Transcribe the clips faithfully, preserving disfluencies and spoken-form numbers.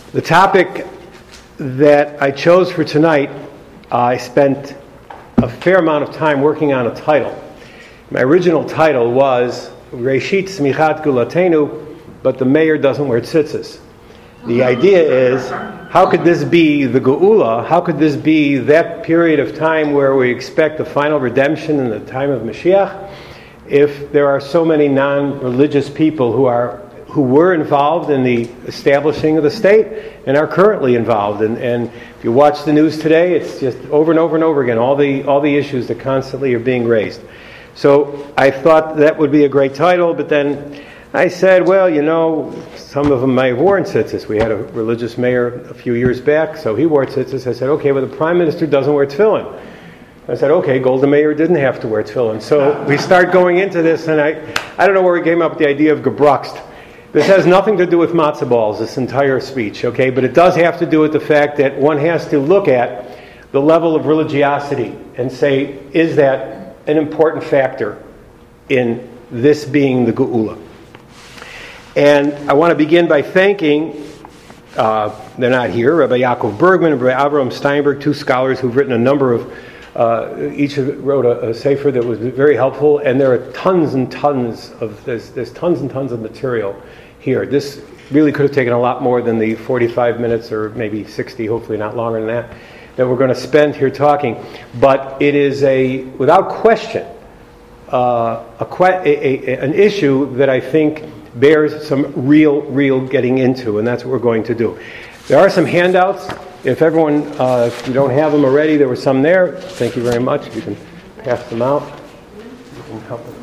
The topic that I chose for tonight, uh, I spent a fair amount of time working on a title. My original title was Reshit Smichat Gulatenu, but the mayor doesn't wear tzitzis. The idea is, how could this be the Geula? How could this be that period of time where we expect the final redemption in the time of Mashiach, if there are so many non-religious people who are who were involved in the establishing of the state and are currently involved? And, and if you watch the news today, it's just over and over and over again, all the all the issues that constantly are being raised. So I thought that would be a great title, but then I said, well, you know, some of them may have worn tzitzis. We had a religious mayor a few years back, so he wore tzitzis. I said, okay, well, the prime minister doesn't wear tefillin. I said, okay, Golda Meir didn't have to wear tefillin. So we start going into this, and I, I don't know where we came up with the idea of gebruxt. This has nothing to do with matzo balls, this entire speech, okay? But it does have to do with the fact that one has to look at the level of religiosity and say, is that an important factor in this being the Geula? And I want to begin by thanking, uh, they're not here, Rabbi Yaakov Bergman and Rabbi Avraham Steinberg, two scholars who've written a number of, uh, each wrote a, a sefer that was very helpful, and there are tons and tons of, there's, there's tons and tons of material here. This really could have taken a lot more than the forty-five minutes or maybe sixty, hopefully not longer than that, that we're going to spend here talking. But it is a, without question, uh, a, a, a, an issue that I think bears some real, real getting into, and that's what we're going to do. There are some handouts. If everyone, uh, if you don't have them already, there were some there. Thank you very much. You can pass them out. You can help us.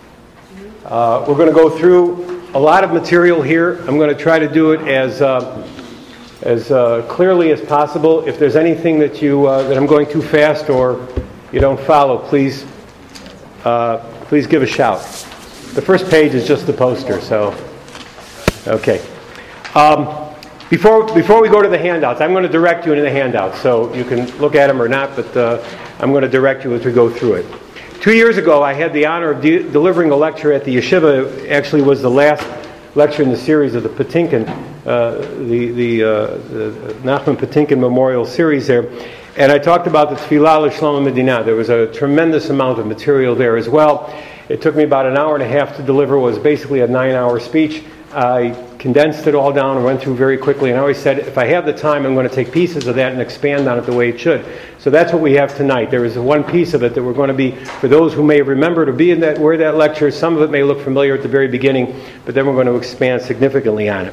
Uh, we're going to go through a lot of material here. I'm going to try to do it as uh, as uh, clearly as possible. If there's anything that you uh, that I'm going too fast or you don't follow, please uh, please give a shout. The first page is just the poster, so okay. Um, before before we go to the handouts, I'm going to direct you into the handouts, so you can look at them or not. But uh, I'm going to direct you as we go through it. Two years ago, I had the honor of de- delivering a lecture at the yeshiva. It actually was the last lecture in the series of the Patinkin, uh, the the, uh, the Nachman Patinkin Memorial Series there. And I talked about the Tefillah L'Shlom Medina. There was a tremendous amount of material there as well. It took me about an hour and a half to deliver. It was basically a nine-hour speech. I condensed it all down and went through very quickly. And I always said, if I have the time, I'm going to take pieces of that and expand on it the way it should. So that's what we have tonight. There is one piece of it that we're going to be, for those who may remember to be in that, where that lecture, some of it may look familiar at the very beginning, but then we're going to expand significantly on it.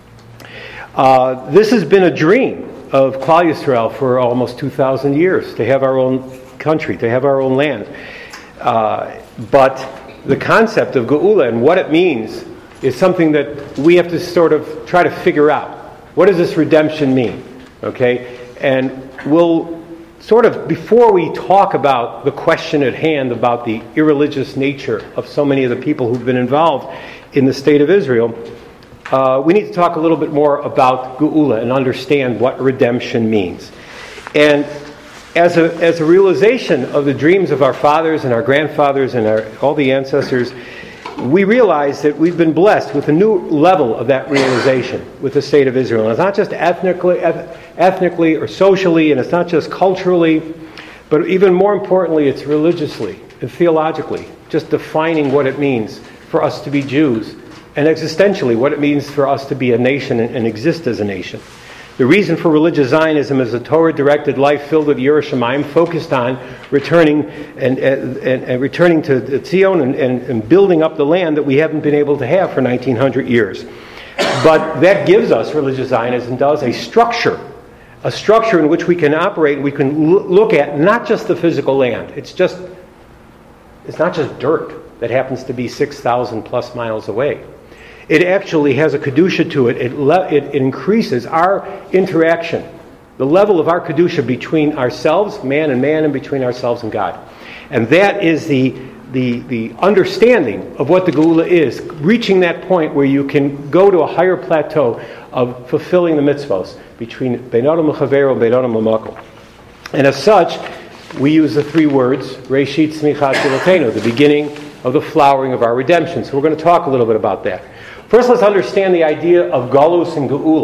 Uh, this has been a dream of Klal Yisrael for almost two thousand years, to have our own country, to have our own land. Uh, but the concept of Geula and what it means is something that we have to sort of try to figure out. What does this redemption mean? Okay? And we'll sort of, before we talk about the question at hand about the irreligious nature of so many of the people who've been involved in the state of Israel, uh, we need to talk a little bit more about Geula and understand what redemption means. And as a as a realization of the dreams of our fathers and our grandfathers and our, all the ancestors, we realize that we've been blessed with a new level of that realization with the state of Israel. And it's not just ethnically, ethnically or socially, and it's not just culturally, but even more importantly, it's religiously and theologically, just defining what it means for us to be Jews, and existentially what it means for us to be a nation and, and exist as a nation. The reason for religious Zionism is a Torah-directed life filled with Yerushalayim, focused on returning and, and, and returning to Zion and, and, and building up the land that we haven't been able to have for nineteen hundred years. But that gives us, religious Zionism does, a structure, a structure in which we can operate. We can l- look at not just the physical land. It's just, it's not just dirt that happens to be six thousand plus miles away. It actually has a kedusha to it. It, le- it increases our interaction, the level of our kedusha between ourselves, man and man, and between ourselves and God. And that is the the the understanding of what the Geula is, reaching that point where you can go to a higher plateau of fulfilling the mitzvos between Bein Adam L'Chavero and Bein Adam L'Makom. And as such, we use the three words, Reshit Smichat Gulatenu, the beginning of the flowering of our redemption. So we're going to talk a little bit about that. First, let's understand the idea of Galus and Geula.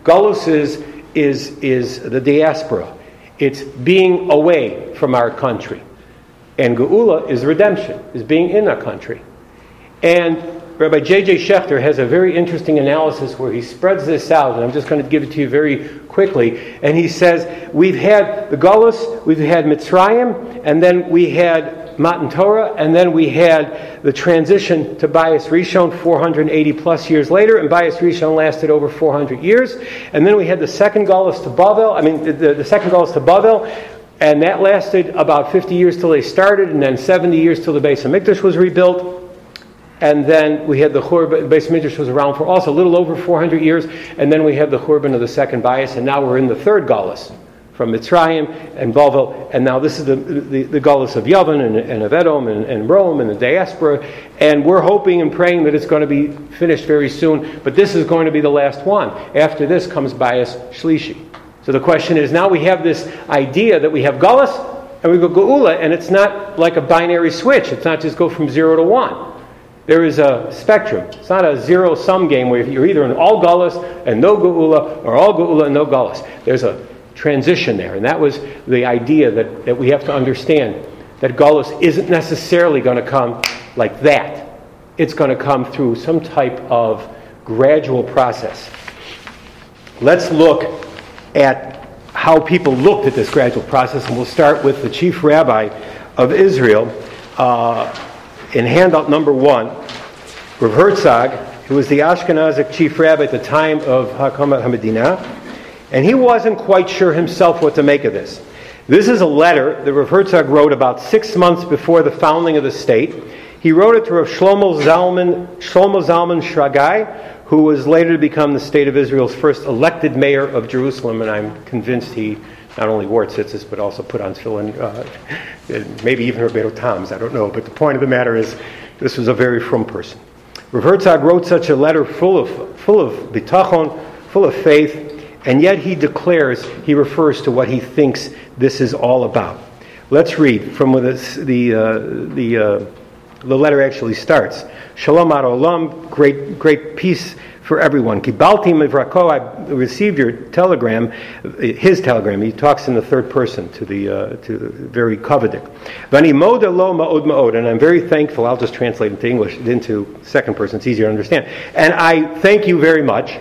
Galus is, is, is the diaspora. It's being away from our country. And Geula is redemption, is being in our country. And Rabbi J J Schechter has a very interesting analysis where he spreads this out, and I'm just going to give it to you very quickly. And he says, we've had the Galus, we've had Mitzrayim, and then we had Matan Torah, and then we had the transition to Bayis Rishon four hundred eighty plus years later, and Bayis Rishon lasted over four hundred years. And then we had the second Galus to Bavel, I mean, the, the, the second Galus to Bavel, and that lasted about fifty years till they started, and then seventy years till the Beis HaMikdash was rebuilt. And then we had the Churban, Beis HaMikdash was around for also a little over four hundred years, and then we had the Churban of the second Bayis, and now we're in the third Galus, from Mitzrayim and Bavel, and now this is the the, the Galus of Yavin and, and of Edom and, and Rome and the diaspora, and we're hoping and praying that it's going to be finished very soon, but this is going to be the last one. After this comes Bayis Shlishi. So the question is, now we have this idea that we have Galus, and we go Geula, and it's not like a binary switch. It's not just go from zero to one. There is a spectrum. It's not a zero-sum game where you're either in all Galus and no Geula, or all Geula and no Galus. There's a transition there, and that was the idea that, that we have to understand, that Galus isn't necessarily going to come like that. It's going to come through some type of gradual process. Let's look at how people looked at this gradual process, and we'll start with the chief rabbi of Israel. Uh, In handout number one, Rav Herzog, who was the Ashkenazic chief rabbi at the time of Hakamat HaMedina, and he wasn't quite sure himself what to make of this. This is a letter that Rav Herzog wrote about six months before the founding of the state. He wrote it to Rav Shlomo Zalman, Shlomo Zalman Shragai, who was later to become the state of Israel's first elected mayor of Jerusalem, and I'm convinced he not only wore tzitzis, but also put on tefillin, uh, maybe even Roberto Tom's, I don't know. But the point of the matter is, this was a very frum person. Rav Herzog wrote such a letter full of full of bitachon, full of faith, and yet he declares, he refers to what he thinks this is all about. Let's read from where the the uh, the, uh, the letter actually starts. Shalom ad olam, great great peace for everyone. Kibalti mivrako, I received your telegram, his telegram. He talks in the third person to the uh, to the very coveted. Vani moda lo ma'od ma'od, and I'm very thankful. I'll just translate into English, into second person. It's easier to understand. And I thank you very much.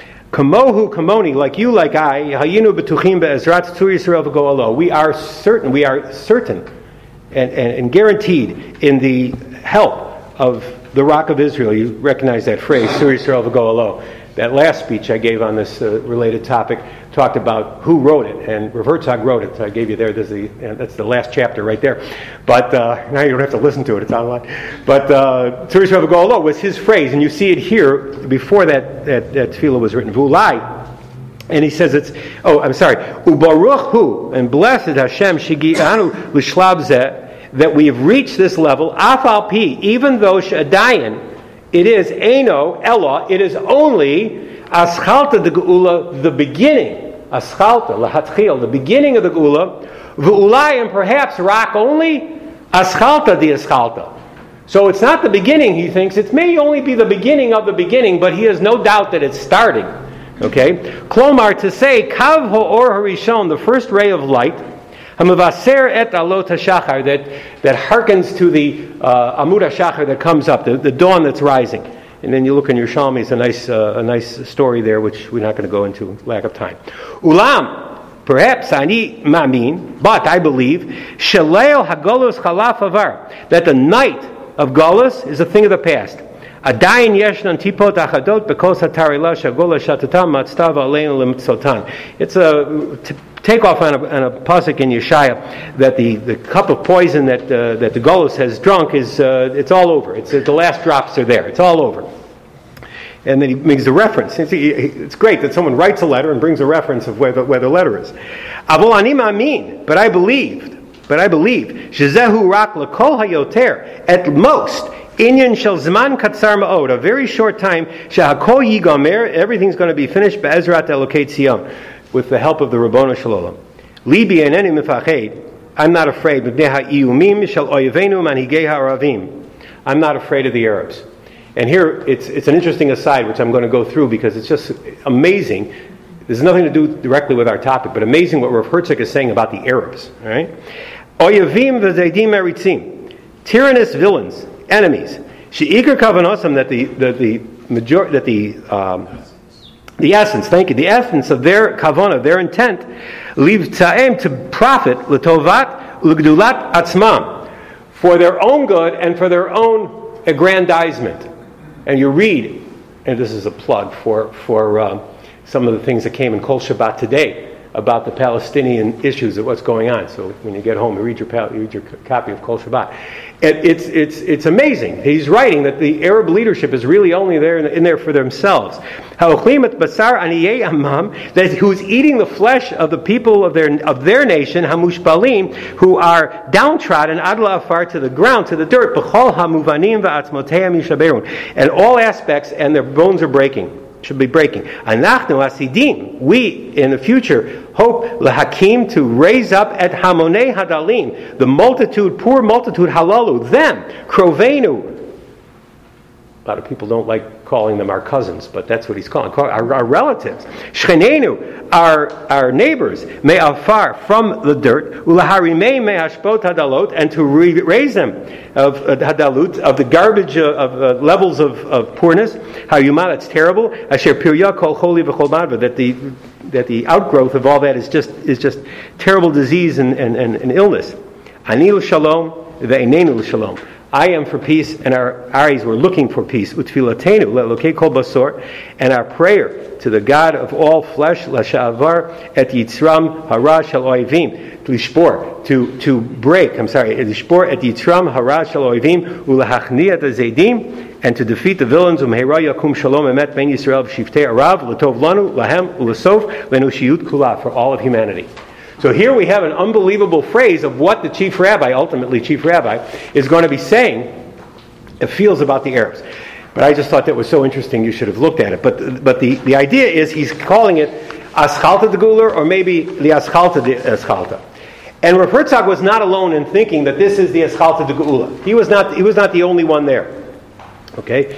Kamohu kamoni, like you, like I. Hayinu betuchim be'ezrat tzur Yisrael v'go'alo. We are certain. We are certain, and, and and guaranteed in the help of the Rock of Israel. You recognize that phrase, Tzur Yisrael v'go'alo. That last speech I gave on this uh, related topic talked about who wrote it, and Rav Herzog wrote it. So I gave you there. There's the, uh, that's the last chapter right there. But uh, now you don't have to listen to it. It's online. But uh, Tzur Yisrael v'go'alo was his phrase, and you see it here before that that, that tefillah was written. V'ulai. And he says it's, oh, I'm sorry. Ubaruch hu, and blessed Hashem shigi'anu l'shlab zeh, that we have reached this level, afal pi, even though shadayan, it is eno ella, it is only aschalta de geula, the beginning, aschalta lahatchil, the beginning of the geula, v'ulai, and perhaps rak only aschalta di aschalta. So it's not the beginning, he thinks. It may only be the beginning of the beginning, but he has no doubt that it's starting. Okay, klomar, to say kav ha'or harishon, the first ray of light, hamavaser et alot hashachar, that that harkens to the uh, amud hashachar that comes up, the, the dawn that's rising. And then you look in your Yerushalmi, it's a nice uh, a nice story there, which we're not going to go into, lack of time. Ulam, perhaps ani ma'min, but I believe shaleil hagolus chalaf avar, that the night of Golus is a thing of the past. Adayin yeshnan tipot achadot bekos hatarila shagola shatatam matztav alein limtzotan. It's a t- takeoff on a, on a pasuk in Yeshaya that the, the cup of poison that uh, that the Golus has drunk is uh, it's all over. It's uh, the last drops are there. It's all over. And then he makes a reference. It's, it's great that someone writes a letter and brings a reference of where the, where the letter is. Avol ani ma'amin, but I believed, but I believe shezehu rak lekol hayoter, at most. Inyan shel zman katzar ma'od, a very short time. Shehakol yigamer, everything's going to be finished. Be'ezrat Elokei Tzion, with the help of the Ribbono Shel Olam. Libi eneni mifached, I'm not afraid. B'nei ha'iyumim shel oyevenu manhigei ha'aravim, I'm not afraid of the Arabs. And here it's it's an interesting aside, which I'm going to go through because it's just amazing This has nothing to do directly with our topic, but amazing what Rav Herzog is saying about the Arabs. All right? Oyavim v'zeidim eritzim, tyrannous villains, enemies. She'ikar kavanosam, that the the the major that the um, the essence, thank you, the essence of their kavanah, their intent, leaves ta'em to profit l'tovat l'gdulat atzmam, for their own good and for their own aggrandizement. And you read, and this is a plug for for um, some of the things that came in Kol Shabbat today about the Palestinian issues of what's going on. So when you get home, you read your you read your copy of Kol Shabbat. It, it's it's it's amazing. He's writing that the Arab leadership is really only there in, in there for themselves. That who's eating the flesh of the people of their of their nation, hamushpalim, who are downtrodden, adla afar, to the ground, to the dirt, b'chol hamuvanim va'atzmoteim yishaberun, and all aspects, and their bones are breaking. Should be breaking. Anachnu asidim, we in the future hope lahakim, to raise up at hamonei hadalim, the multitude, poor multitude, halalu, them, krovenu. A lot of people don't like calling them our cousins, but that's what he's calling our, our relatives. Shchenenu, our our neighbors, me'afar, from the dirt, ulaharimei me'ashpot hadalot, and to re- raise them of uh, hadalut, of the garbage uh, of uh, levels of, of poorness. Hayumat, it's terrible. Asher pirya kol choli v'chol madva, that the that the outgrowth of all that is just is just terrible disease and, and, and, and illness. Ani l'shalom ve'einenu l'shalom. I am for peace, and our eyes were looking for peace. Utfilatenu le'elokei kol basor, and our prayer to the God of all flesh, lasha'avar et yitzram hara shel oivim, to lishpor, to to break. I'm sorry, lishpor et yitzram hara shel oivim ulahachni et azedim, and to defeat the villains. Umheira yakum shalom emet ben Yisrael v'shiftei arav l'tov lanu lahem u'lesof lenushiyut kula, for all of humanity. So here we have an unbelievable phrase of what the chief rabbi, ultimately chief rabbi, is going to be saying. It feels about the Arabs. But I just thought that was so interesting, you should have looked at it. But but the, the idea is he's calling it Aschalta de Guler, or maybe the Aschalta de Aschalta. And Rav Herzog was not alone in thinking that this is the Aschalta de Geula. He was not he was not the only one there. Okay?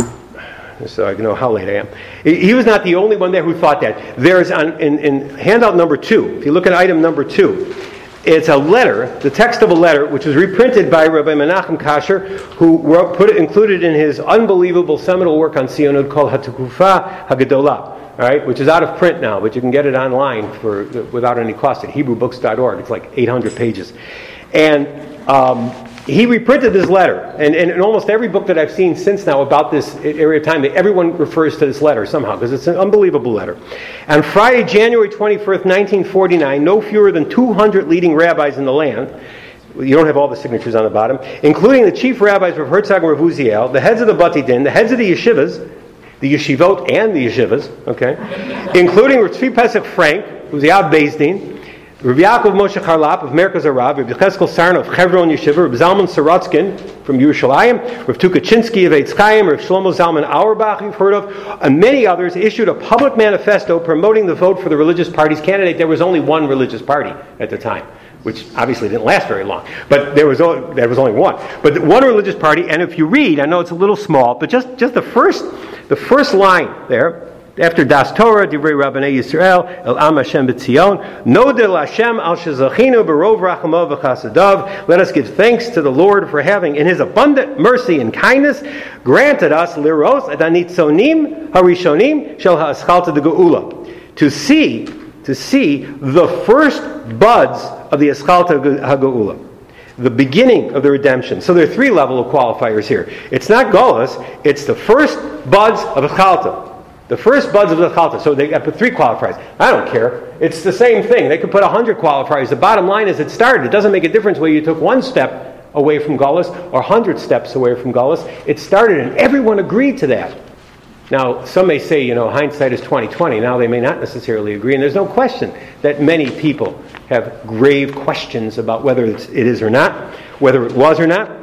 So I know how late I am. He was not the only one there who thought that. There's on, in, in handout number two, if you look at item number two, it's a letter, the text of a letter, which was reprinted by Rabbi Menachem Kasher, who wrote, put it included in his unbelievable seminal work on Tzionut called Hatukufa Hagadola, all right, which is out of print now, but you can get it online for without any cost at Hebrew books dot org. It's like eight hundred pages, and um, he reprinted this letter, and, and in almost every book that I've seen since now about this area of time, everyone refers to this letter somehow, because it's an unbelievable letter. On Friday, January twenty-first, nineteen forty-nine, no fewer than two hundred leading rabbis in the land, you don't have all the signatures on the bottom, including the chief rabbis of Herzog and Rav Uziel, the heads of the Bati Din, the heads of the yeshivas, the yeshivot and the yeshivas, okay, including Tzvi Pesach Frank, who's the Av Beis Din, Rabbi Yaakov Moshe Charlap of Merkaz Arav, Rabbi Cheskel Sarna of Chevron Yeshiva, Rabbi Zalman Sorotzkin from Yerushalayim, Rabbi Tukachinsky of Eitz Chaim, Rabbi Shlomo Zalman Auerbach, you've heard of, and many others, issued a public manifesto promoting the vote for the religious party's candidate. There was only one religious party at the time, which obviously didn't last very long, but there was only, there was only one. But one religious party, and if you read, I know it's a little small, but just, just the first the first line there, after Das Torah, Divrei Rabbanei Yisrael, El Am Hashem B'Tzion, Nodel Hashem Al Shezachinu B'Rov Rachamov V'Chasadav. Let us give thanks to the Lord for having, in His abundant mercy and kindness, granted us Liros Adanitzonim Harishonim Shel Ha'aschalta de Geula, to see, to see the first buds of the Aschalta HaGeula, the beginning of the redemption. So there are three level of qualifiers here. It's not Golas, it's the first buds of Aschalta. The first buds of the Chalta. So they put three qualifiers. I don't care. It's the same thing. They could put a hundred qualifiers. The bottom line is it started. It doesn't make a difference whether you took one step away from Gullus or a hundred steps away from Gullus. It started, and everyone agreed to that. Now, some may say, you know, hindsight is twenty twenty. Now they may not necessarily agree, and there's no question that many people have grave questions about whether it's, it is or not, whether it was or not.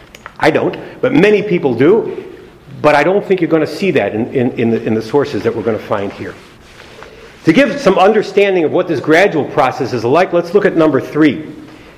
I don't, but many people do. But I don't think you're going to see that in, in, in, the, in the sources that we're going to find here. To give some understanding of what this gradual process is like, let's look at number three.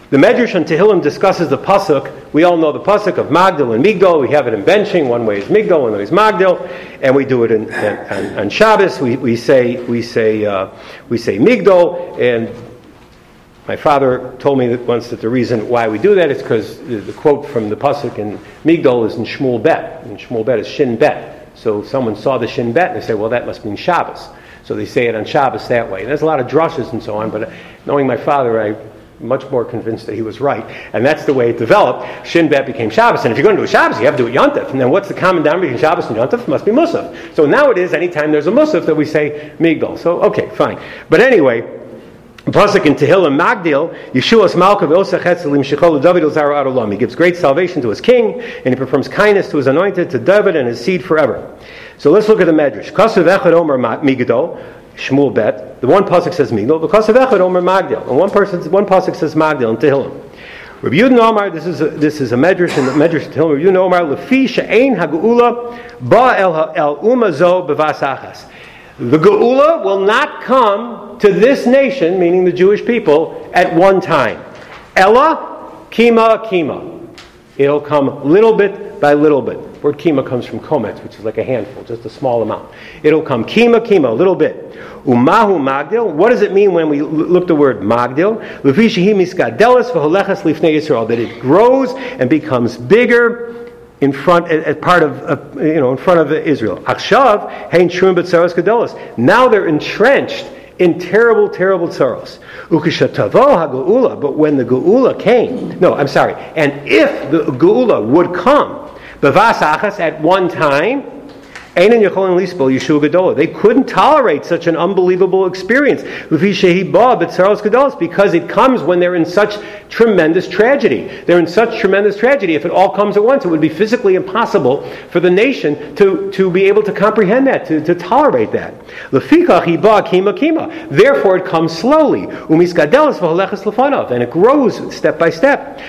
The Medrash on Tehillim discusses the pasuk. We all know the pasuk of Magdil and Migdol. We have it in benching. One way is Migdol, one way is Magdil, and we do it in, in, on, on Shabbos. We, we say we say uh, we say Migdol, and my father told me that once that the reason why we do that is because the, the quote from the pasuk in Migdol is in Shmuel Bet, and Shmuel Bet is Shin Bet. So someone saw the Shin Bet and they say, well, that must mean Shabbos. So they say it on Shabbos that way. And there's a lot of drushes and so on, but knowing my father, I. much more convinced that he was right. And that's the way it developed. Shin Bet became Shabbos. And if you're going to do a Shabbos, you have to do it Yontif. And then what's the common denominator between Shabbos and Yontif? It must be Musaf. So now it is, anytime there's a Musaf, that we say Migdal. So, okay, fine. But anyway, Pasuk in Tehillim Magdil, Yeshua's Malkav Osach Hetzelim Shechol David Elzara Adolam. He gives great salvation to his king, and he performs kindness to his anointed, to David and his seed forever. So let's look at the Medrash. Kasav Echad Omer Migdal, Shmuel Bet. The one pasuk says Migdal. The Kasav Echad Omer Magdil. And one person, one pasuk says Magdil in Tehillim. Rabbi Yudin Omar. This is a, this is a Medrash in the Medrash Tehillim. Rabbi Yudin Omar Lefi she'ein haGeula ba el el umazo bevasachas. The Geula will not come to this nation, meaning the Jewish people, at one time. Ella kima kima. It'll come little bit by little bit. The word kima comes from kometz, which is like a handful, just a small amount. It'll come kima kima, a little bit. Umahu magdil. What does it mean when we look the word magdil? Levishihi miskadelis v'holechas lifnei Yisrael. That it grows and becomes bigger in front, as part of, uh, you know, in front of Israel. Achshav hein shrum b'tzaros gedolos. Now they're entrenched in terrible, terrible tzaros. Ukishatavo hageula. But when the geula came, no, I'm sorry. And if the geula would come, b'vas achas, at one time, they couldn't tolerate such an unbelievable experience because it comes when they're in such tremendous tragedy. They're in such tremendous tragedy. If it all comes at once, it would be physically impossible for the nation to, to be able to comprehend that, to, to tolerate that. Therefore, it comes slowly. And it grows step by step.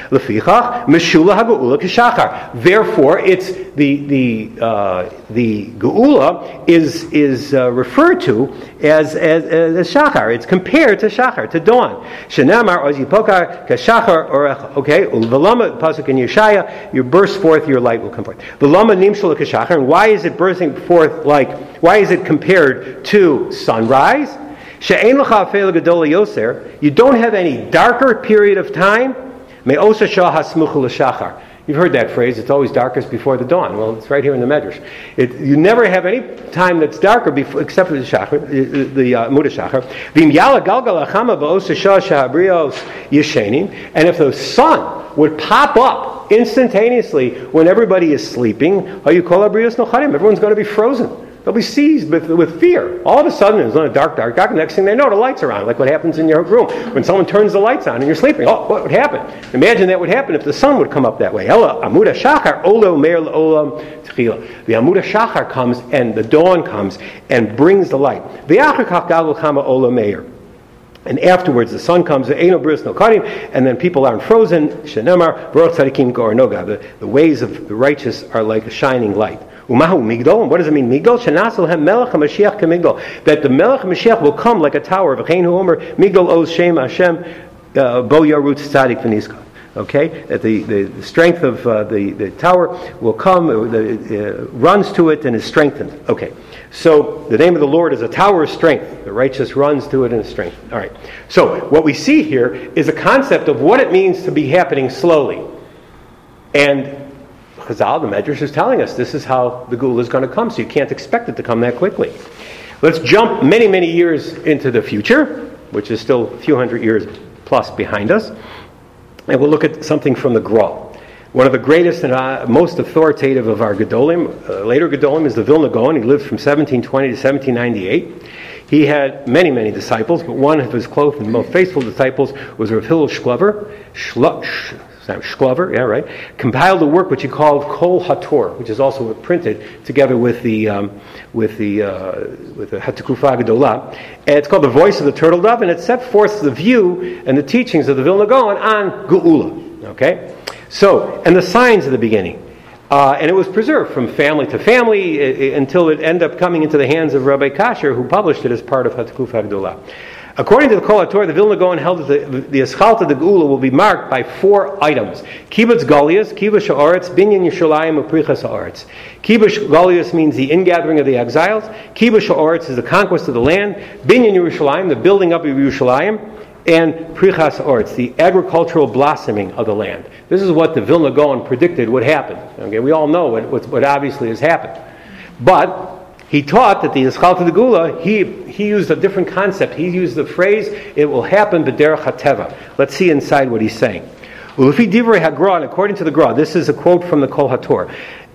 Therefore, it's the the uh, the Geula is is uh, referred to as, as as Shachar. It's compared to Shachar, to dawn. Shenamar ozipokar kashachar orecha. Okay, v'lama pasuk in Yeshaya, you burst forth, your light will come forth. V'lama nimshul kashachar. And why is it bursting forth like? Why is it compared to sunrise? She'ein l'cha afel gadol yoser. You don't have any darker period of time. Me'osa shah hasmuchul l'shachar. You've heard that phrase, it's always darkest before the dawn. Well, it's right here in the Medrash. It, you never have any time that's darker before, except for the Shachar, the uh, Muda Shachar. And if the sun would pop up instantaneously when everybody is sleeping, everyone's going to be frozen. They'll be seized with, with fear. All of a sudden, it's not a dark, dark, dark. Next thing they know, the lights are on, like what happens in your room. When someone turns the lights on and you're sleeping, oh, what would happen? Imagine that would happen if the sun would come up that way. Ella, Amuda Shachar, Olo, Meir, Olam, Tchila. The Amuda Shachar comes and the dawn comes and brings the light. The Ola Meir. And afterwards, the sun comes, and then people aren't frozen. Shenemar, the, the ways of the righteous are like a shining light. Umahu Migdol. And what does it mean, Migdol? Shenasel hem Melech HaMashiach kemigdol. That the Melech HaMashiach will come like a tower. V'chein hu omer Migdol oz Shem Hashem bo yarut tzadik v'nizkar. Okay, that the, the, the strength of uh, the, the tower will come, uh, the, uh, runs to it and is strengthened. Okay, so the name of the Lord is a tower of strength. The righteous runs to it and is strengthened. All right, so what we see here is a concept of what it means to be happening slowly. And Chazal, the Medrash, is telling us this is how the Geula is going to come, so you can't expect it to come that quickly. Let's jump many, many years into the future, which is still a few hundred years plus behind us. And we'll look at something from the Gra. One of the greatest and uh, most authoritative of our Gedolim, uh, later Gedolim, is the Vilna Gaon. He lived from seventeen twenty to seventeen ninety-eight. He had many, many disciples, but one of his close and most faithful disciples was Rav Hillel Shklover. Shlo, sh, Shklover, yeah, right. Compiled a work which he called Kol HaTor, which is also printed together with the um, with the uh, with the Hatakufa Gedolah. And it's called The Voice of the Turtle Dove, and it set forth the view and the teachings of the Vilna Gaon on Geula. Okay, so and the signs of the beginning, uh, and it was preserved from family to family uh, until it ended up coming into the hands of Rabbi Kasher, who published it as part of Hatakufa Gedolah. According to the Kol HaTorah, the Vilna Gaon held that the, the Eschalta, the Geula, will be marked by four items. Kibbutz Golius, Kibbutz Ha'aretz, Binyan Yerushalayim, and Prichas Ha'aretz. Kibbutz Golius means the ingathering of the exiles. Kibbutz Ha'aretz is the conquest of the land. Binyan Yerushalayim, the building up of Yerushalayim. And Prichas Ha'aretz, the agricultural blossoming of the land. This is what the Vilna Gaon predicted would happen. Okay, we all know what, what, what obviously has happened. But he taught that the Eschalta de Gula, he, he used a different concept. He used the phrase, it will happen b'derech hateva. Let's see inside what he's saying. Ulefi divrei hagra, and according to the Gra, this is a quote from the Kol HaTorah.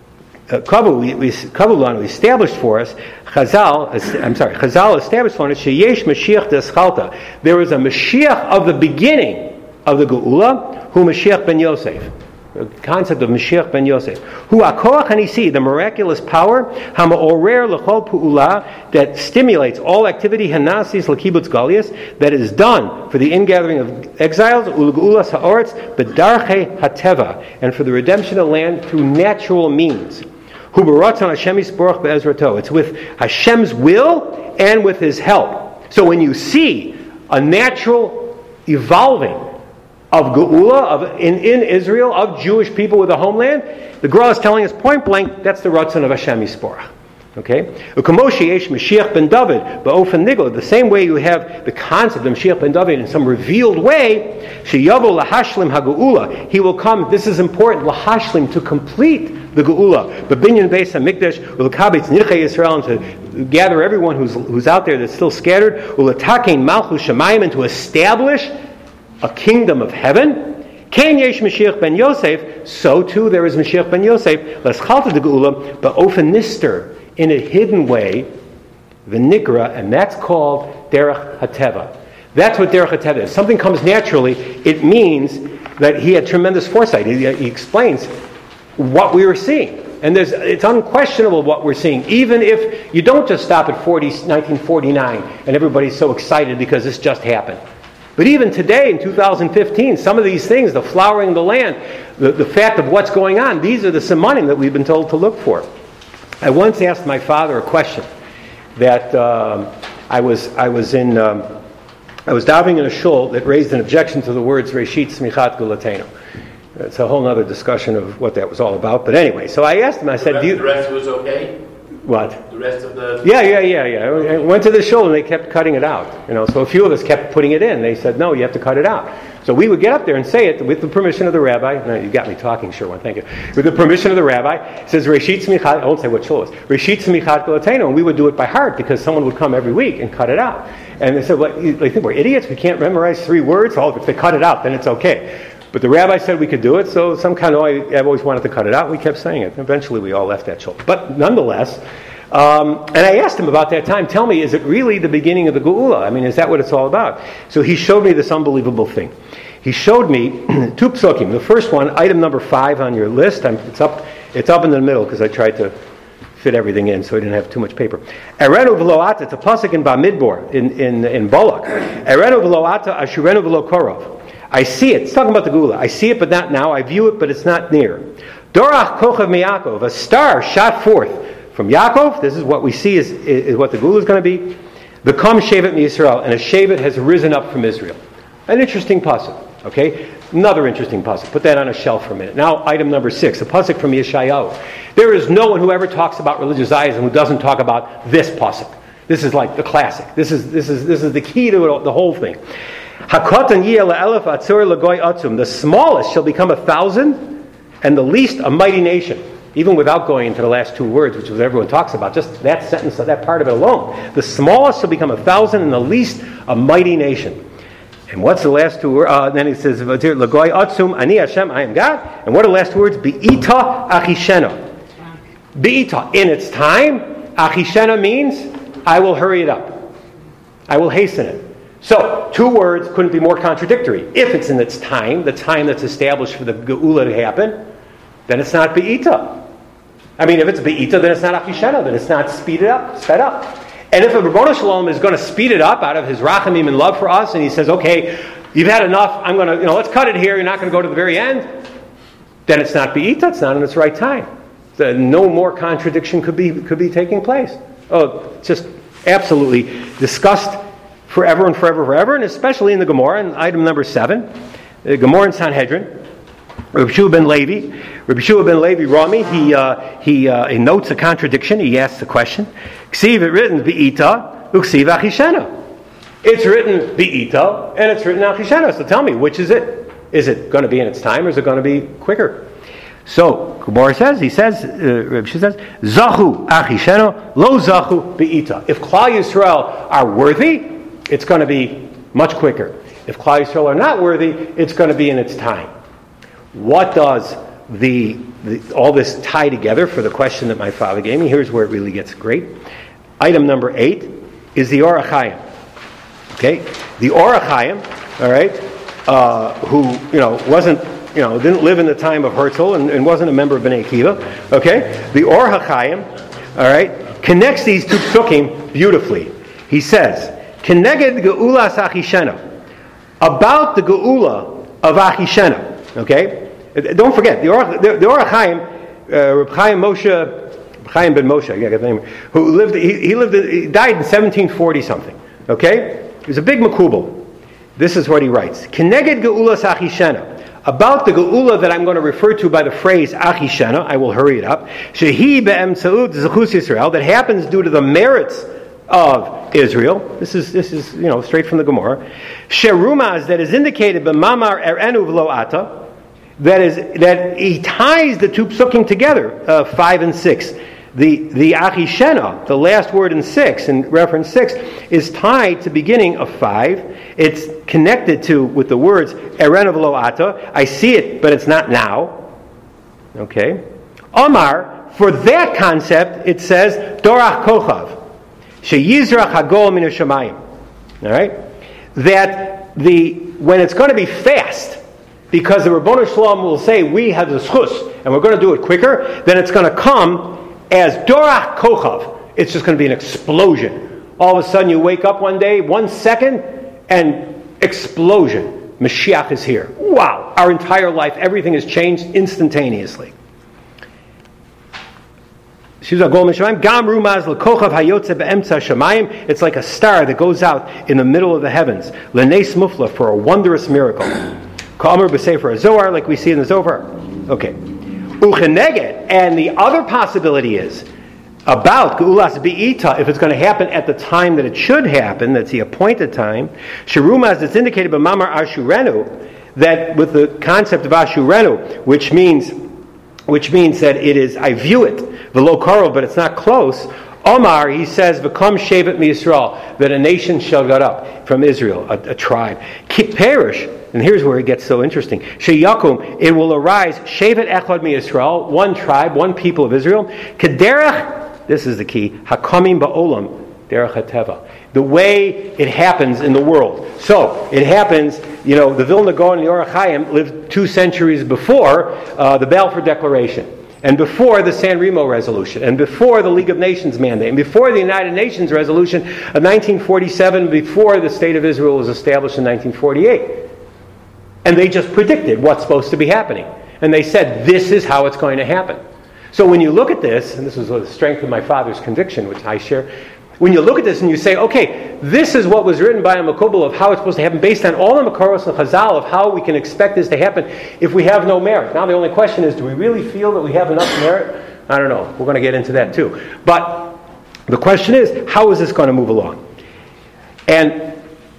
Kabul, we, we, Kabul we established for us, Chazal, I'm sorry, Chazal established for us, Sheyesh Mashiach de Eschalta. There is a Mashiach of the beginning of the Geula, who Mashiach ben Yosef. The concept of Mashiach ben Yosef. Who akoach hanisi, the miraculous power, hama-orer l'chol pu'ula, that stimulates all activity, hanasis l'kibbutz galias, that is done for the ingathering of exiles, u'l'ge'ulas ha'oretz, b'darchei hateva, and for the redemption of the land through natural means. Hu b'ratzon Hashem yisborach be'ezrato. It's with Hashem's will and with His help. So when you see a natural evolving of Geula, of in, in Israel, of Jewish people with a homeland, the Gra is telling us point blank, that's the Ratzon of Hashem Yisborach. Okay? Ukamoshi Yesh Mashiach ben David, ba'ofen nigla, the same way you have the concept of Mashiach ben David in some revealed way, sheyavo lahashlim ha'geula, he will come, this is important, lahashlim, to complete the Geula, b'binyan beis hamikdash, u'l'kabetz nirchei Yisrael, and to gather everyone who's, who's out there that's still scattered, u'l'takein malchus shamayim, and to establish a kingdom of heaven. Kain yesh Mashiach ben Yosef, so too there is Mashiach ben Yosef, l'schalta de geula, ba'ofen nister, in a hidden way, the nikra, and that's called derech hateva. That's what derech hateva is. Something comes naturally, it means that he had tremendous foresight. He, he explains what we were seeing. And there's, it's unquestionable what we're seeing, even if you don't just stop at forty, nineteen forty-nine and everybody's so excited because this just happened. But even today, in two thousand fifteen, some of these things, the flowering of the land, the, the fact of what's going on, these are the simanim that we've been told to look for. I once asked my father a question that um, I was I was in um, I was diving in a shul that raised an objection to the words Reshit Smichat Gulatenu. It's a whole other discussion of what that was all about. But anyway, so I asked him. I said, the rest, "Do you?" The rest was okay. What? The rest of the... Yeah, yeah, yeah, yeah. I went to the shul and they kept cutting it out. You know, so a few of us kept putting it in. They said, no, you have to cut it out. So we would get up there and say it with the permission of the rabbi. No, you got me talking, sure one, thank you. With the permission of the rabbi, it says, Reshit Smichat, I won't say what shul it was, Reshit Smichat Gulatenu, and we would do it by heart because someone would come every week and cut it out. And they said, well, they think we're idiots? We can't memorize three words? Oh, if they cut it out, then it's okay. But the rabbi said we could do it, so some kind of way, I've always wanted to cut it out. We kept saying it. Eventually we all left that shul. But nonetheless, Um, and I asked him about that time, tell me, is it really the beginning of the Geula? I mean, is that what it's all about? So he showed me this unbelievable thing. He showed me two psukim. The first one, item number five on your list, I'm, it's up it's up in the middle because I tried to fit everything in so I didn't have too much paper. Erenu v'lo'ata, it's a pasuk in Bamidbar, in, in, in Balak. Erenu v'lo'ata, ashurenu v'lo'korov. I see it, it's talking about the Geula. I see it, but not now. I view it, but it's not near. Dorach kochav miyakov, a star shot forth from Yaakov. This is what we see is, is what the Geula is going to be. Become Shevet Yisrael, and a Shevet has risen up from Israel. An interesting pasuk. Okay, another interesting pasuk. Put that on a shelf for a minute. Now, item number six, a pasuk from Yeshayahu. There is no one who ever talks about religious Zionism who doesn't talk about this pasuk. This is like the classic. This is this is this is the key to it, the whole thing. Hakatan yeh la'elef atzur l'goy atzum. The smallest shall become a thousand, and the least a mighty nation. Even without going into the last two words, which is what everyone talks about, just that sentence, that part of it alone. The smallest shall become a thousand, and the least a mighty nation. And what's the last two words? Uh, then he says, "Lagoy atzum ani Hashem, I am God." And what are the last two words? Be'ita achishena. Be'ita, in its time. Achishena means I will hurry it up. I will hasten it. So two words couldn't be more contradictory. If it's in its time, the time that's established for the Geula to happen, then it's not Be'ita. I mean, if it's Be'ita, then it's not Achishena, then it's not speeded up, sped up. And if a Ribbono Shalom is going to speed it up out of his rachamim and love for us, and he says, okay, you've had enough, I'm going to, you know, let's cut it here, you're not going to go to the very end, then it's not Be'ita, it's not in its right time. So no more contradiction could be could be taking place. Oh, just absolutely discussed forever and forever, forever, and especially in the Gemara, in item number seven, the Gemara in Sanhedrin. Rabbi Shua ben Levi, Rabbi Shua ben Levi Rami, he uh, he, uh, he notes a contradiction. He asks the question: "Ksiv it written be'ita, uksiv achishena." It's written be'ita and it's written achishena. So tell me, which is it? Is it going to be in its time, or is it going to be quicker? So Gemara says, he says, uh, Rabbi Shua says, "Zachu achishena, lo zachu be'ita." If Klal Yisrael are worthy, it's going to be much quicker. If Klal Yisrael are not worthy, it's going to be in its time. What does the, the all this tie together for the question that my father gave me? Here's where it really gets great. Item number eight is the Orach Chaim. Okay, the Orach Chaim, all right, uh, who you know wasn't you know didn't live in the time of Herzl and, and wasn't a member of Bnei Akiva. Okay, the Orach Chaim, all right, connects these two psukim beautifully. He says, "Keneged Geula Achishena," about the Geula of Achishena. Okay. Don't forget, the Orach, the, the Orach Chaim, uh, Reb Chaim Moshe, Chaim ben Moshe, I got the name, who lived, he, he lived, he died in seventeen forty something. Okay, he was a big makubal. This is what he writes: Keneged Geulas Achishena, about the Geula that I'm going to refer to by the phrase Achishena. I will hurry it up. Shehi be'emtzaut zechus Yisrael, that happens due to the merits of Israel. This is this is you know straight from the Gemara. Sherumaz, that is indicated by Mamar Erenu v'lo ata. That is, that he ties the two psukim together, uh, five and six. The the Achishena, the last word in six, in reference six, is tied to beginning of five. It's connected to with the words Eren of Lo Ata. I see it, but it's not now. Okay. Omar, for that concept, it says Dorach Kochav, Sheyizrach Hagol Min Hashamayim. All right, that the when it's going to be fast. Because the Rabbanu Shalom will say, we have the schus, and we're going to do it quicker, then it's going to come as Dorach Kochav. It's just going to be an explosion. All of a sudden you wake up one day, one second, and explosion. Mashiach is here. Wow! Our entire life, everything has changed instantaneously. It's like a star that goes out in the middle of the heavens. L'nes mufla, for a wondrous miracle. Ka'amar b'sefer Zohar, like we see in the Zohar. Okay. Ucheneged, and the other possibility is about Geulas Be'ita, if it's going to happen at the time that it should happen, that's the appointed time. Sherumaz, that's indicated by Mamar Ashurenu, that with the concept of Ashurenu, which means, which means that it is, I view it, v'lo karov, but it's not close. Omar, he says, "V'kom shevet mi Yisrael," that a nation shall get up from Israel, a, a tribe. Kip perish, and here's where it gets so interesting. Sheyakum, it will arise, shevet echad mi Yisrael, one tribe, one people of Israel. Kederach, this is the key, hakamim ba'olam, derech hateva, the way it happens in the world. So it happens. You know, the Vilna Gaon and the Orach Chaim lived two centuries before uh, the Balfour Declaration. And before the San Remo resolution, and before the League of Nations mandate, and before the United Nations resolution of nineteen forty-seven, before the State of Israel was established in nineteen forty-eight. And they just predicted what's supposed to be happening. And they said, this is how it's going to happen. So when you look at this, and this is the strength of my father's conviction, which I share, when you look at this and you say, okay, this is what was written by a Makubal of how it's supposed to happen, based on all the Makaros and Chazal of how we can expect this to happen if we have no merit. Now the only question is, do we really feel that we have enough merit? I don't know. We're going to get into that too. But the question is, how is this going to move along? And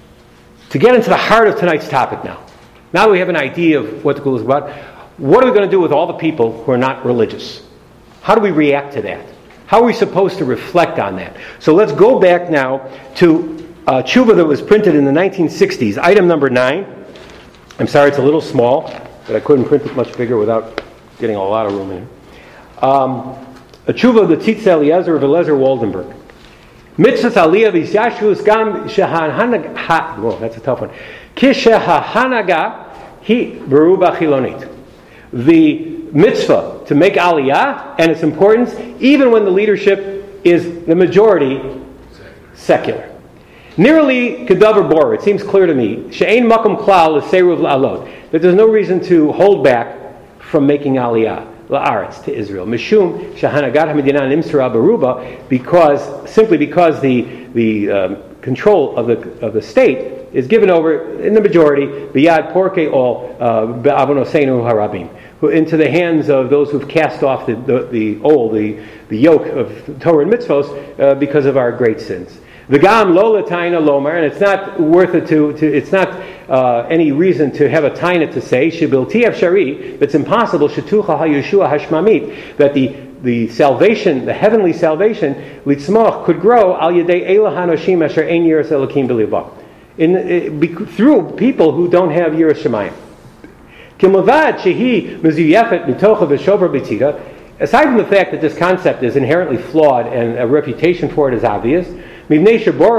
to get into the heart of tonight's topic now, now that we have an idea of what the Gula is about, what are we going to do with all the people who are not religious? How do we react to that? How are we supposed to reflect on that? So let's go back now to uh, tshuva that was printed in the nineteen sixties, item number nine. I'm sorry, it's a little small, but I couldn't print it much bigger without getting a lot of room in it. Um, a tshuva of the Tzitz Eliezer of Eliezer Waldenberg. Mitzvah aliyah v'yashus gam shehahanaga. Whoa, that's a tough one. Kishehahanaga hi beruba chilonit. The mitzvah to make aliyah and its importance, even when the leadership is the majority secular. Nearly kedavar bor, it seems clear to me, she'ein makom klal l'seiruv la'alot, that there's no reason to hold back from making aliyah la'aretz, to Israel. Mishum shehanagat hamedina nimsara beruba, because simply because the the um, control of the of the state is given over in the majority biyad porke ol be'avonoseinu harabim, into the hands of those who've cast off the the, the old the the yoke of Torah and mitzvos uh, because of our great sins. V'gam lo l'taina lomar, and it's not worth it to, to it's not uh, any reason to have a taina to say shibilti afshari. It's impossible shetucha hayeshua hashmamit, that the the salvation, the heavenly salvation, litzmoch, could grow al yedei elah hanoshim asher ein yiras elokim b'libah, in through people who don't have yiras shemayim. Kimavad shehi mezuyefet mitocha v'shover b'tzida. Aside from the fact that this concept is inherently flawed and a refutation for it is obvious, because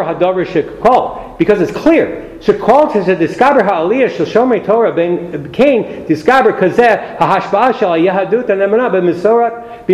it's clear. Shekol to discover ha'aliyah shel shomrei Torah ben kain discover kazeh ha'hashpa'ah shel ha'yahadut ha'nemana b'misorat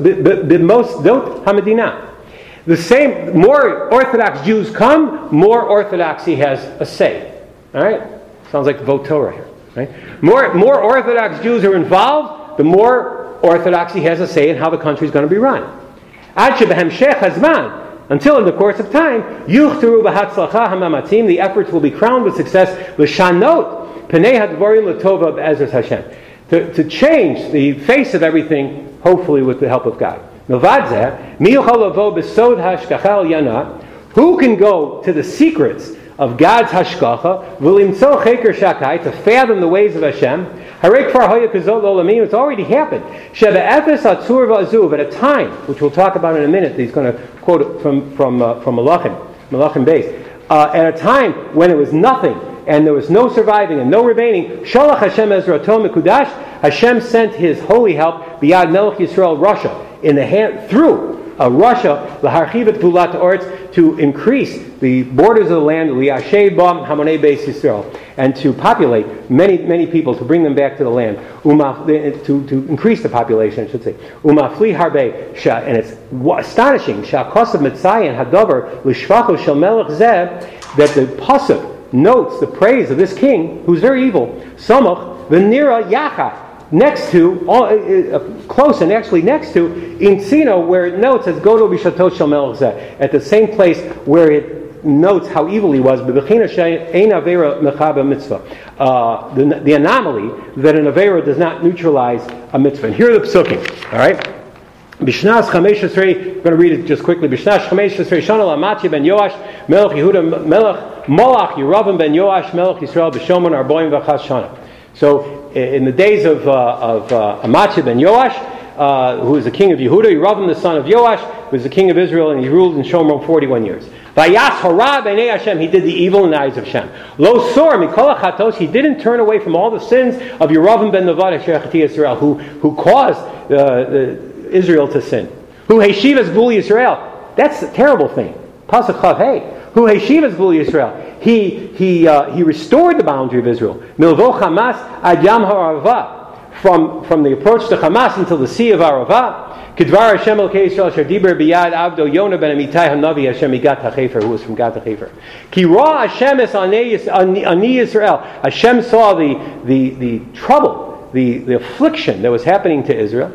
b'mosdot ha'medina. The same, more Orthodox Jews come, more orthodoxy has a say. All right, sounds like vote Torah here. Right? More more Orthodox Jews are involved, the more orthodoxy has a say in how the country is going to be run. Ad shebehemshech hazman. Until in the course of time, yuchturu b'hatzlacha hamamatzim, the efforts will be crowned with success. L'shanot penei hadvarim l'tova b'ezras Hashem, to to change the face of everything, hopefully with the help of God. Milvad zeh, mi yochol lavo b'sod hashgacha al yana, who can go to the secrets of God's hashgacha, v'limtzo cheker shakai, to fathom the ways of Hashem. Harei kfar hoya kazot l'olamim, it's already happened. Sheba efes atzur v'azuv, at a time, which we'll talk about in a minute. He's going to quote it from from uh, from Malachim, Malachim Beis. Uh, at a time when it was nothing and there was no surviving and no remaining, Shalach Hashem Ezrato Mekudash, Hashem sent His holy help biyad Melech Yisrael Russia, in the hand through uh, Russia, laharchivet vulat oretz, to increase the borders of the land, liyashev bam hamonei beis Yisrael, and to populate many many people, to bring them back to the land, Uma, to to increase the population, I should say. Umafli harbe sha, and it's astonishing shakosav mitzayin hadavar lishvacho shel melech zeh, that the pasuk notes the praise of this king who's very evil. Samach v'nira yacha, next to, uh, close and actually next to, Insino, where it notes as Godo Bishatot Shel Melech Zeh, at the same place where it notes how evil he was, B'bechina she'ein avera mechaba mitzvah, uh, the, the anomaly that an avera does not neutralize a mitzvah. And here are the psukim, all right? Bishnas Chamesh Esrei, I'm going to read it just quickly. Bishnas Chamesh Esrei, Shana Lamatya ben Yoash, Melech Yehuda, Melech Molach, Yeravam ben Yoash, Melech Yisrael, B'Shomon Arboim V'chas Shana. So, in the days of uh, of uh, Amatzia ben Yoash, uh, who was the king of Yehuda, Yeravam, the son of Yoash, was the king of Israel, and he ruled in Shomron forty-one years. Vayas hara b'nei Hashem, he did the evil in the eyes of Hashem. Lo sor mikol hachatos, he didn't turn away from all the sins of Yeravam ben Nevat asher chati Israel, who who caused uh, the, Israel to sin. Who heshivas b'ul Yisrael, that's a terrible thing. Pasuk chav hey. Who heshivas b'ul Yisrael, he he uh, he restored the boundary of Israel. Milvo Hamas ad yam ha'arava, from from the approach to Hamas until the sea of Arava. Kedvar Hashem elkei Yisrael asher diber biyad avdo Yonah ben Amitai hanavi Hashem migat hachefer, who was from Gat hachefer. Ki ra Hashem es ani Yisrael. Hashem saw the the the trouble, the the affliction that was happening to Israel.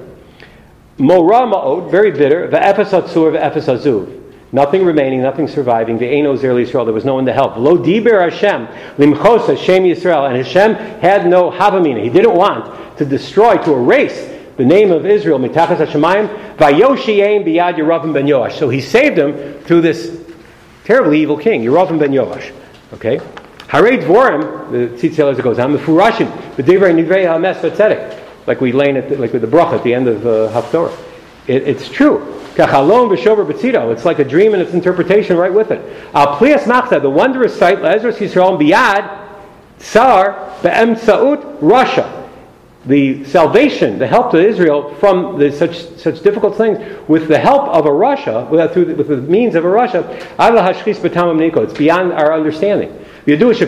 Mora ma'od, very bitter. Ve'efes atzur ve'efes azuv. Nothing remaining, nothing surviving. The Eino Zer Yisrael, there was no one to help. Lo diber Hashem limchos Hashem Yisrael, and Hashem had no havamina. He didn't want to destroy, to erase the name of Israel. Mitachas Hashemayim vayoshiyim biyad Yeravam ben Yoash. So he saved him through this terribly evil king, Yeravam ben Yoash. Okay, Harei Dvorim, the Tzitz goes on. The Furashim, the Divrei Nidrei Hames V'Tzedek, like we lay at the, like with the bracha at the end of uh, Haftorah. It, it's true. It's like a dream and its interpretation right with it. Al Plias Machta, the wondrous sight, Le'ezras Yisrael Biyad Tsar Be'emtsaut Russia, the salvation, the help to Israel from the, such such difficult things, with the help of a Russia, with, through the, with the means of a Russia. It's beyond our understanding. Everything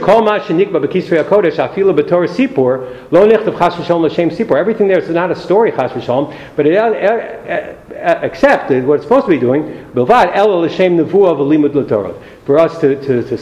there is not a story, chas v'shalom, but it, uh, uh, except what it's supposed to be doing, for us to, to, to skip.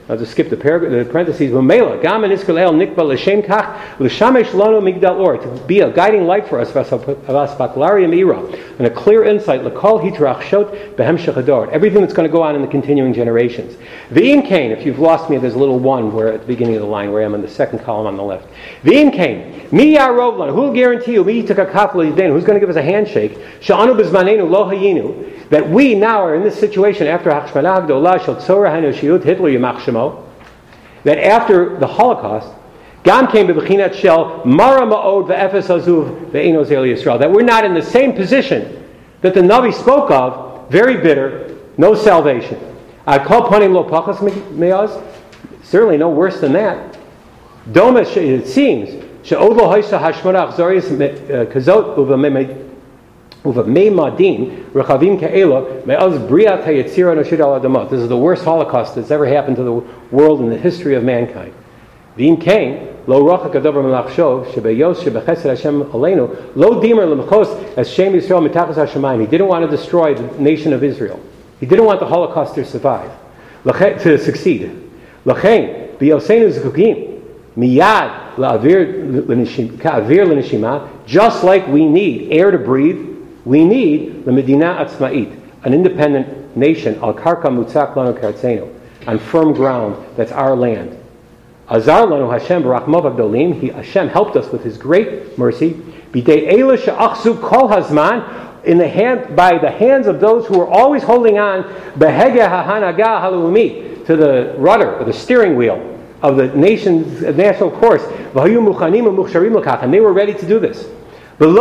I'll just skip the paragraph, the parentheses. V'meila gam and Israel nikba l'shem kach l'shamesh lanu migdal or, to be a guiding light for us, v'aspaklarium ira, and a clear insight. L'kol hitrach shot behemshech hador, everything that's going to go on in the continuing generations. V'im kain, if you've lost me, there's a little one where at the beginning of the line where I am on the second column on the left. V'im kain, mi yarov lanu, who will guarantee you? Mi yitakakaf l'yidenu, who's going to give us a handshake? Sha'anu b'zmanenu lo hayinu. That we now are in this situation after Hachshmalah Gdolah Shel Tzorah HaNoshiyut Hitler Yimach Shemo, that after the Holocaust, Gam came to B'chinat Shel Mara Ma'od Ve'efes Hazuv Ve'eno Zel Yisrael, that we're not in the same position that the Navi spoke of, very bitter, no salvation. I call Panim Lo Pachas Me'az, certainly no worse than that. Doma, it seems, She'od Lo Haisha Hashmarach Zorius Kazot Uva Uva Meimadin Rechavim Ke'ela Me'az Briat HaYetzira Noshid Al Adamot. This is the worst Holocaust that's ever happened to the world in the history of mankind. V'im Kain Lo Rochak Adover Melachshov Shebeyos Shebechesed Hashem Aleinu Lo Dimer Lemachos As Shem Yisrael Mitachas Hashemayim. He didn't want to destroy the nation of Israel. He didn't want the Holocaust to survive, to succeed. Lachein B'Yosenu Zekukim Miyad La'avir L'Neshima. Just like we need air to breathe, we need the Medina Atzma'it, an independent nation, al karka mutzak lanu kartzenu, on firm ground, that's our land. Azar lanu Hashem b'rachmav agdolim, he Hashem helped us with his great mercy. B'dei eila she'achzu kol hazman, in the hand, by the hands of those who are always holding on behege hahanaga halumi, to the rudder or the steering wheel of the nation's national course. V'hayu muchanim u'muchsharim l'kach, and they were ready to do this. And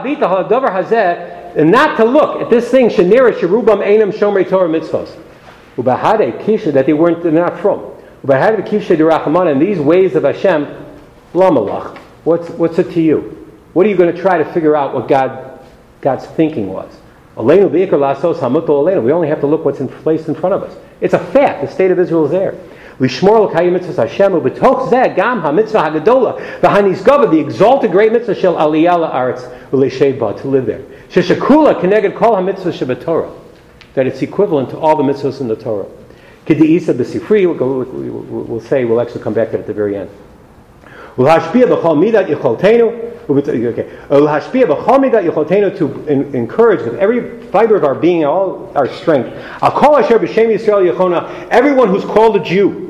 not to look at this thing, Shanira Sherubam Einam Shomrei Torah Mitzvos. Ubahade Kisha, that they weren't, they're not from. Ubahade Kisha Dirachman, and these ways of Hashem, Lamalach. What's what's it to you? What are you going to try to figure out what God God's thinking was? Aleinu B'ikar Lasos Hamuto Aleinu. We only have to look what's in place in front of us. It's a fact. The state of Israel is there. Lishmor l'kayim mitzvahs Hashem u'betoch zeh gam ha-mitzvah ha'gedola v'hanisgava, the exalted great mitzvah shel aliyah la'aretz u'leishev ba, to live there. Sheshakula keneged kol ha-mitzvah shebetorah, that it's equivalent to all the mitzvahs in the Torah. K'di'isa b'sifri, we'll, we'll, we'll say, we'll actually come back to it at the very end. U'l'hashpia b'chol midat yicholteinu, okay. U'l'hashpia b'chol midat yicholteinu, to in, encourage with every fiber of our being, all our strength. Akol asher b'shem Yisrael yechona, everyone who's called a Jew.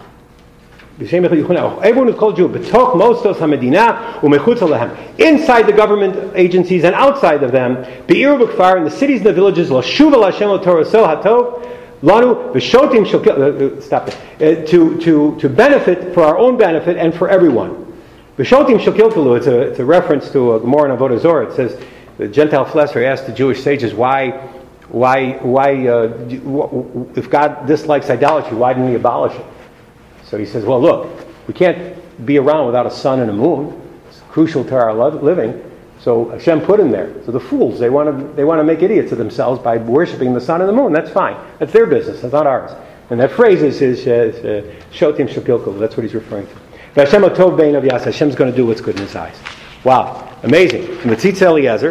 Everyone who's called Jew, b'toch mostos hamedina u'mechutz alehem, inside the government agencies and outside of them, be'ir u'b'kfar, in the cities and the villages, l'shuv el Hashem l'torah so hatov, lanu v'shotim shel, stop it, uh, to to to benefit, for our own benefit and for everyone. V'shotim shel kilkalu, it's a it's a reference to a Gemara in Avodah Zorah. It says the Gentile philosopher asked the Jewish sages why why why uh, if God dislikes idolatry, why didn't He abolish it? So he says, well, look, we can't be around without a sun and a moon. It's crucial to our living. So Hashem put him there. So the fools, they want to they want to make idiots of themselves by worshiping the sun and the moon. That's fine. That's their business. That's not ours. And that phrase is Shotim Shapilkul. That's what he's referring to. Hashem Atov Bein of Yas. Hashem's going to do what's good in his eyes. Wow. Amazing. From the Tzitz Eliezer,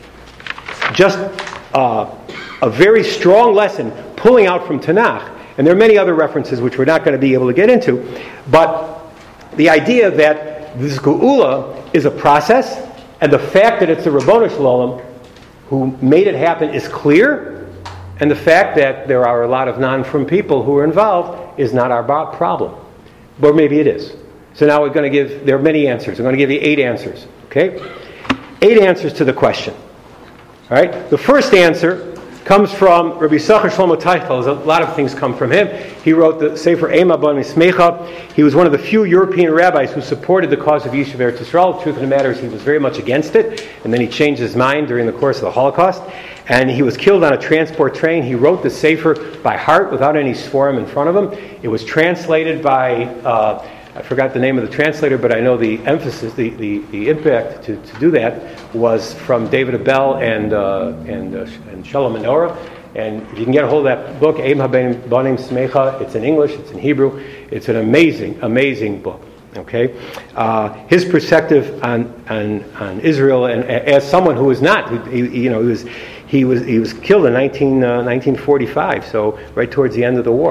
just uh, a very strong lesson pulling out from Tanakh. And there are many other references which we're not going to be able to get into. But the idea that this Geula is a process, and the fact that it's the Ribbono Shel Olam who made it happen is clear, and the fact that there are a lot of non-from people who are involved is not our problem. Or maybe it is. So now we're going to give, there are many answers. I'm going to give you eight answers. Okay? Eight answers to the question. All right? The first answer comes from Rabbi Yisachar Shlomo Teichel. A lot of things come from him. He wrote the Sefer Ema Bani Smecha. He was one of the few European rabbis who supported the cause of Yishuv Eretz Yisrael. The truth of the matter is he was very much against it, and then he changed his mind during the course of the Holocaust. And he was killed on a transport train. He wrote the Sefer by heart without any sforim in front of him. It was translated by, uh, I forgot the name of the translator, but I know the emphasis, the, the, the impact to, to do that was from David Abel and uh, and, uh, and Shalom Menorah. And if you can get a hold of that book, Eim Habein Banim Smecha, it's in English, it's in Hebrew. It's an amazing, amazing book. Okay, uh, his perspective on, on on Israel, and as someone who was not, he, you know, he was he was he was killed in nineteen, uh, nineteen forty-five, so right towards the end of the war.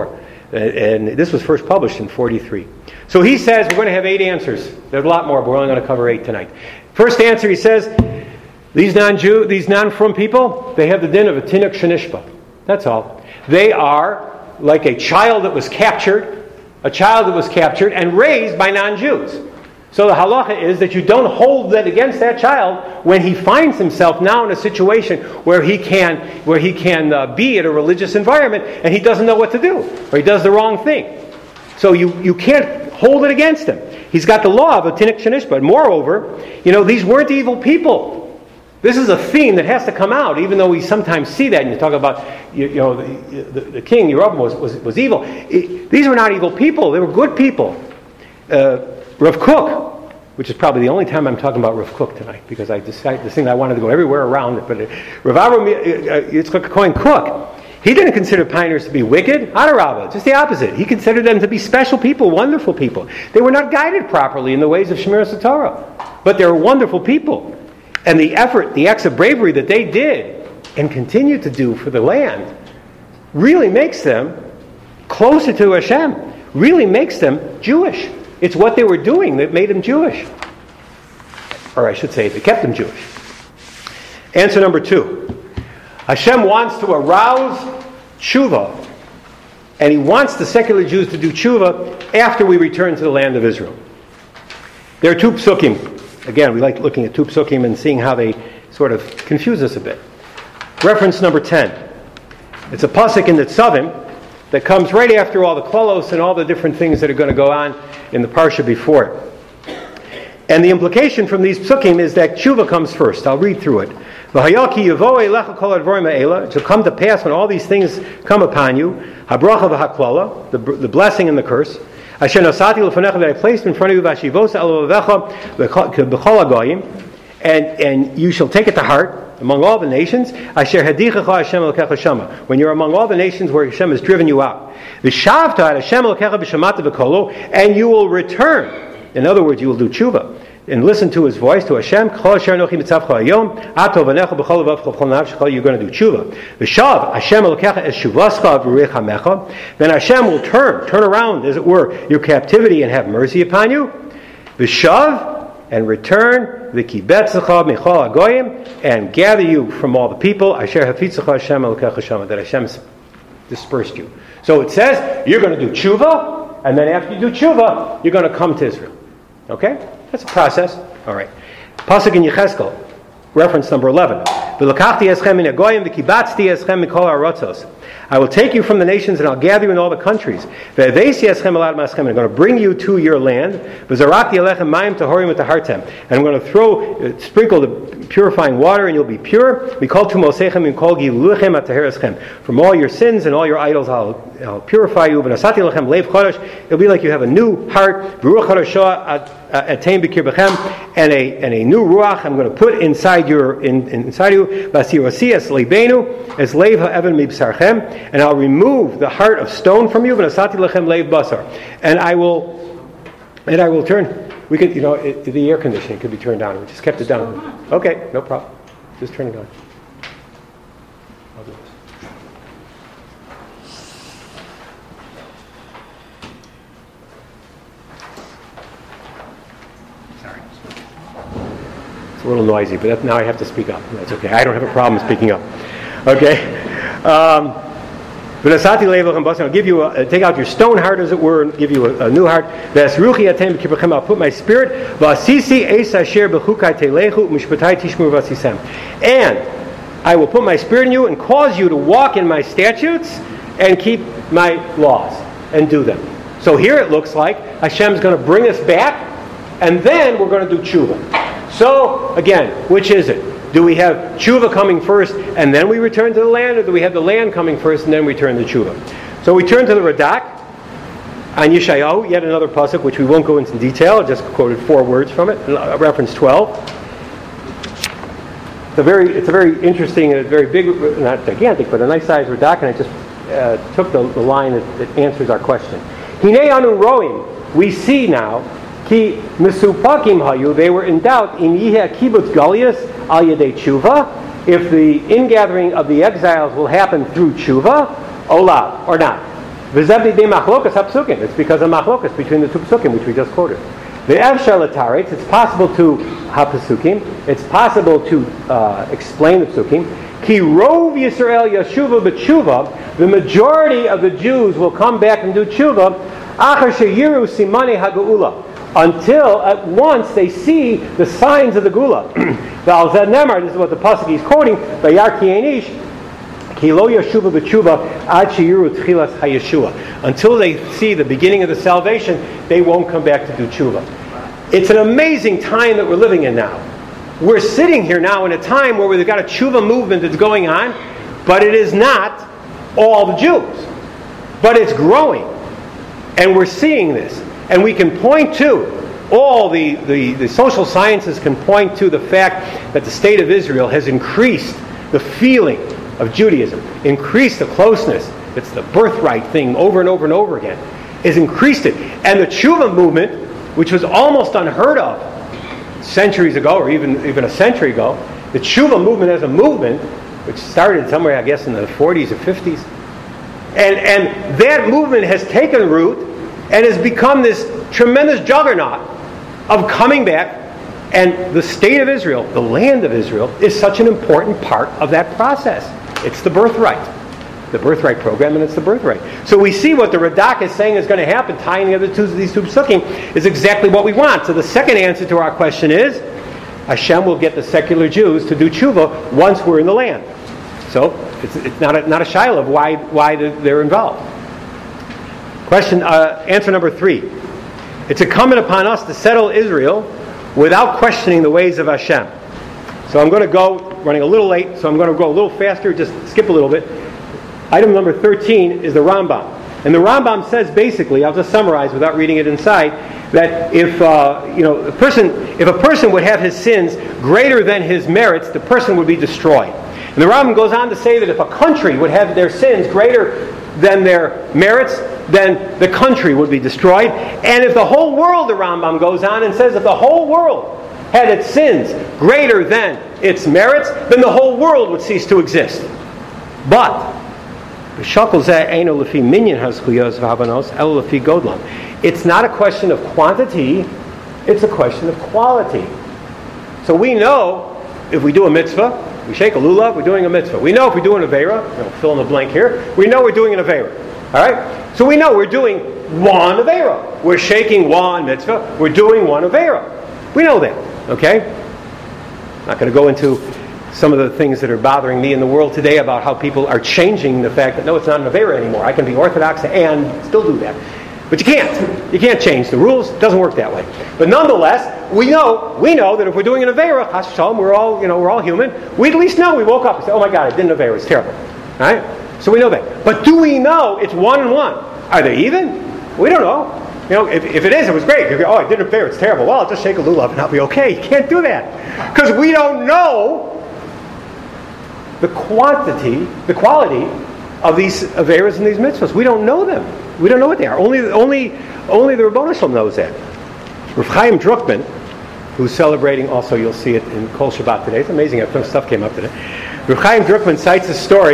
And this was first published in forty-three. So he says we're going to have eight answers. There's a lot more, but we're only going to cover eight tonight. First answer, he says, these non-Jew, these non-frum people, they have the din of a tinuk shenishba. That's all. They are like a child that was captured, a child that was captured and raised by non-Jews. So the halacha is that you don't hold that against that child when he finds himself now in a situation where he can, where he can uh, be in a religious environment and he doesn't know what to do, or he does the wrong thing. So you, you can't hold it against him. He's got the law of a tinuk shenishba. But moreover, you know, these weren't evil people. This is a theme that has to come out, even though we sometimes see that, and you talk about, you, you know, the, the, the king, Yeroboam, was, was, was evil. It, these were not evil people. They were good people. Uh, Rav Kook, which is probably the only time I'm talking about Rav Kook tonight, because I decided this thing I wanted to go everywhere around it. But uh, Rav Avram uh, Yitzchak Cohen Kook, he didn't consider pioneers to be wicked. Adarabah, just the opposite. He considered them to be special people, wonderful people. They were not guided properly in the ways of Shemiras Torah, but they were wonderful people. And the effort, the acts of bravery that they did and continue to do for the land really makes them closer to Hashem, really makes them Jewish. It's what they were doing that made them Jewish. Or I should say, it kept them Jewish. Answer number two. Hashem wants to arouse tshuva, and he wants the secular Jews to do tshuva after we return to the land of Israel. There are two psukim. Again, we like looking at two psukim and seeing how they sort of confuse us a bit. Reference number ten. It's a pasuk in the Tzavim that comes right after all the klalos and all the different things that are going to go on in the parsha before it. And the implication from these psukim is that tshuva comes first. I'll read through it. It shall come to pass when all these things come upon you, habracha v'haklala, the, the blessing and the curse, asher nosati lefanecha, that I placed in front of you, v'ashivos el ovevecha b'chol hagoyim, and and you shall take it to heart among all the nations, asher hadichecha Hashem elokecha shama, when you're among all the nations where Hashem has driven you out. V'shavta ad Hashem elokecha b'shamata v'kolo, and you will return. In other words, you will do tshuva and listen to his voice, to Hashem. You're going to do tshuva. V'shav Hashem elokecha es shuvascha v'ruach hamecha. Then Hashem will turn, turn around, as it were, your captivity and have mercy upon you. V'shav, and return, v'kibetzecha michol hagoyim, and gather you from all the people. Asher hafitzecha Hashem elokecha shama, that Hashem dispersed you. So it says you're going to do tshuva, and then after you do tshuva, you're going to come to Israel. Okay? That's a process. All right. Pasuk in Yechezkel, reference number eleven. I will take you from the nations and I'll gather you in all the countries. I'm going to bring you to your land. And I'm going to throw, uh, sprinkle the purifying water, and you'll be pure. From all your sins and all your idols, I'll, I'll purify you. It'll be like you have a new heart, and a and a new ruach I'm going to put inside your in, inside you. And I'll remove the heart of stone from you, and I will, and I will turn. We could, you know, it, the air conditioning could be turned down. We just kept it down. Okay, no problem. Just turn it on. I'll do this. Sorry, it's a little noisy, but that, now I have to speak up. That's okay. I don't have a problem speaking up. Okay. Um, I'll give you a, take out your stone heart, as it were, and give you a, a new heart. I'll put my spirit. And I will put my spirit in you and cause you to walk in my statutes and keep my laws and do them. So here it looks like Hashem's going to bring us back, and then we're going to do tshuva. So again, which is it? Do we have tshuva coming first and then we return to the land, or do we have the land coming first and then we turn to tshuva? So we turn to the Radak on Yeshayahu, yet another pasuk which we won't go into detail. I just quoted four words from it, reference twelve. It's a very, it's a very interesting and a very big, not gigantic, but a nice sized Radak, and I just uh, took the, the line that, that answers our question. Hinei anu roim, we see now, ki misupakim hayu, they were in doubt, in yiheh kibbutz galias al yedei tshuva, if the ingathering of the exiles will happen through tshuva, ola, or not. V'zebdi de machlokas hapsukim. It's because of machlokas between the two psukim which we just quoted. The efshar l'taretz. It's possible to hapsukim. It's possible to uh, explain the psukim. Ki rov Yisrael yashuva b'tshuva. The majority of the Jews will come back and do tshuva. Achar sheyiru simani hagula. Until at once they see the signs of the gula. V'al zed nemar. This is what the pasuk is quoting. Vayar ki enish. Until they see the beginning of the salvation, they won't come back to do tshuva. It's an amazing time that we're living in now. We're sitting here now in a time where we've got a tshuva movement that's going on, but it is not all the Jews. But it's growing. And we're seeing this. And we can point to, all the, the, the social sciences can point to the fact that the state of Israel has increased the feeling of Judaism, increased the closeness. It's the birthright thing over and over and over again. Has increased it. And the tshuva movement, which was almost unheard of centuries ago, or even, even a century ago, the tshuva movement as a movement, which started somewhere, I guess, in the forties or fifties, and, and that movement has taken root and has become this tremendous juggernaut of coming back. And the state of Israel, the land of Israel, is such an important part of that process. It's the birthright. The birthright program, and it's the birthright. So we see what the Radak is saying is going to happen, tying the other two, these two psukim, is exactly what we want. So the second answer to our question is, Hashem will get the secular Jews to do tshuva once we're in the land. So it's, it's not a, not a shiloh of why, why they're involved. Question, uh, answer number three. It's incumbent upon us to settle Israel without questioning the ways of Hashem. So I'm going to go, running a little late, so I'm going to go a little faster, just skip a little bit. Item number thirteen is the Rambam. And the Rambam says basically, I'll just summarize without reading it inside, that if uh, you know, a person, if a person would have his sins greater than his merits, the person would be destroyed. And the Rambam goes on to say that if a country would have their sins greater than their merits, then the country would be destroyed. And if the whole world, the Rambam goes on and says, if the whole world had its sins greater than its merits, then the whole world would cease to exist. But it's not a question of quantity, it's a question of quality. So we know if we do a mitzvah, we shake a lulav, we're doing a mitzvah. We know if we're doing a Aveira, you know, fill in the blank here, we know we're doing an Aveira. All right? So we know we're doing one Aveira. We're shaking one mitzvah, we're doing one Aveira. We know that. Okay? I'm not going to go into some of the things that are bothering me in the world today about how people are changing the fact that no, it's not an Aveira anymore. I can be Orthodox and still do that. But you can't. You can't change the rules. It doesn't work that way. But nonetheless, we know we know that if we're doing an Aveira, Chas Shalom, we're all, you know, we're all human. We at least know we woke up and said, oh my God, I did an Aveira. It's terrible. All right? So we know that. But do we know it's one and one? Are they even? We don't know. You know, if, if it is, it was great. You go, oh, I did an Aveira. It's terrible. Well, I'll just shake a lulav and I'll be okay. You can't do that. Because we don't know the quantity, the quality of these Aveiras and these mitzvahs. We don't know them. We don't know what they are. Only, only, only the Rebbeinu Shalom knows that. Rav Chaim Druckman, who's celebrating, also you'll see it in Kol Shabbat today. It's amazing how some stuff came up today. Rav Chaim Druckman cites a story,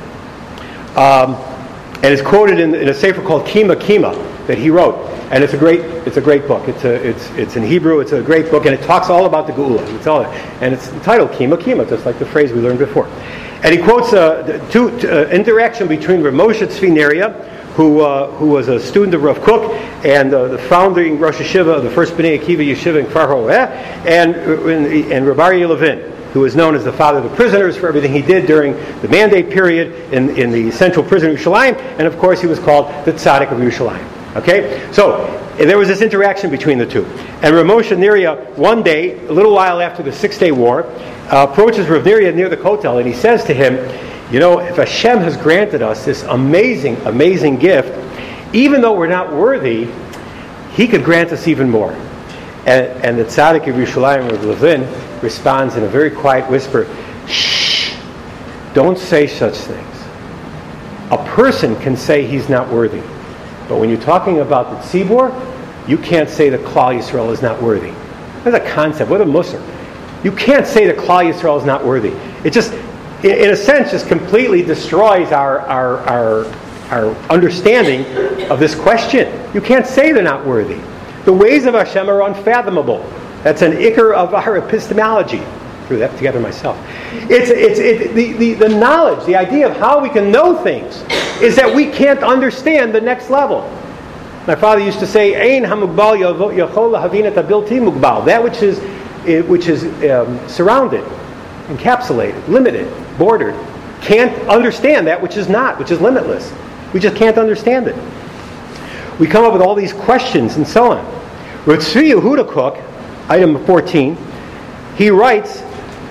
um, and it's quoted in, in a sefer called Kima Kima that he wrote, and it's a great, it's a great book. It's a, it's, it's in Hebrew. It's a great book, and it talks all about the Geula. It's all, and it's entitled Kima Kima, just like the phrase we learned before. And he quotes a uh, two, uh, interaction between Rav Moshe Tzvi Neria, who uh, who was a student of Rav Kook and uh, the founding Rosh Hashiva of the first Bnei Akiva Yeshiva in Kfar Ho'eh, and and Rav Aryeh Levin, who is known as the father of the prisoners for everything he did during the mandate period in, in the central prison of Yerushalayim, and of course he was called the Tzaddik of Yerushalayim. Okay, so there was this interaction between the two, and Rav Moshe Neria one day, a little while after the Six Day War, uh, approaches Rav Neria near the Kotel, and he says to him, you know, if Hashem has granted us this amazing, amazing gift, even though we're not worthy, He could grant us even more. And, and the Tzaddik of Yerushalayim, Rav Levin, responds in a very quiet whisper, shh, don't say such things. A person can say he's not worthy. But when you're talking about the Tzibor, you can't say that Klal Yisrael is not worthy. That's a concept. What a musar. You can't say that Klal Yisrael is not worthy. It just, in a sense, just completely destroys our our our, our understanding of this question. You can't say they're not worthy. The ways of Hashem are unfathomable. That's an ikar of our epistemology. I threw that together myself. It's it's it, the, the the knowledge, the idea of how we can know things, is that we can't understand the next level. My father used to say, "Ein hamugbal yachol lahavin et habilti mugbal." That which is which is um, surrounded, encapsulated, limited, bordered, can't understand that which is not, which is limitless. We just can't understand it. We come up with all these questions and so on. Tzvi Yehuda Kook, item fourteen, he writes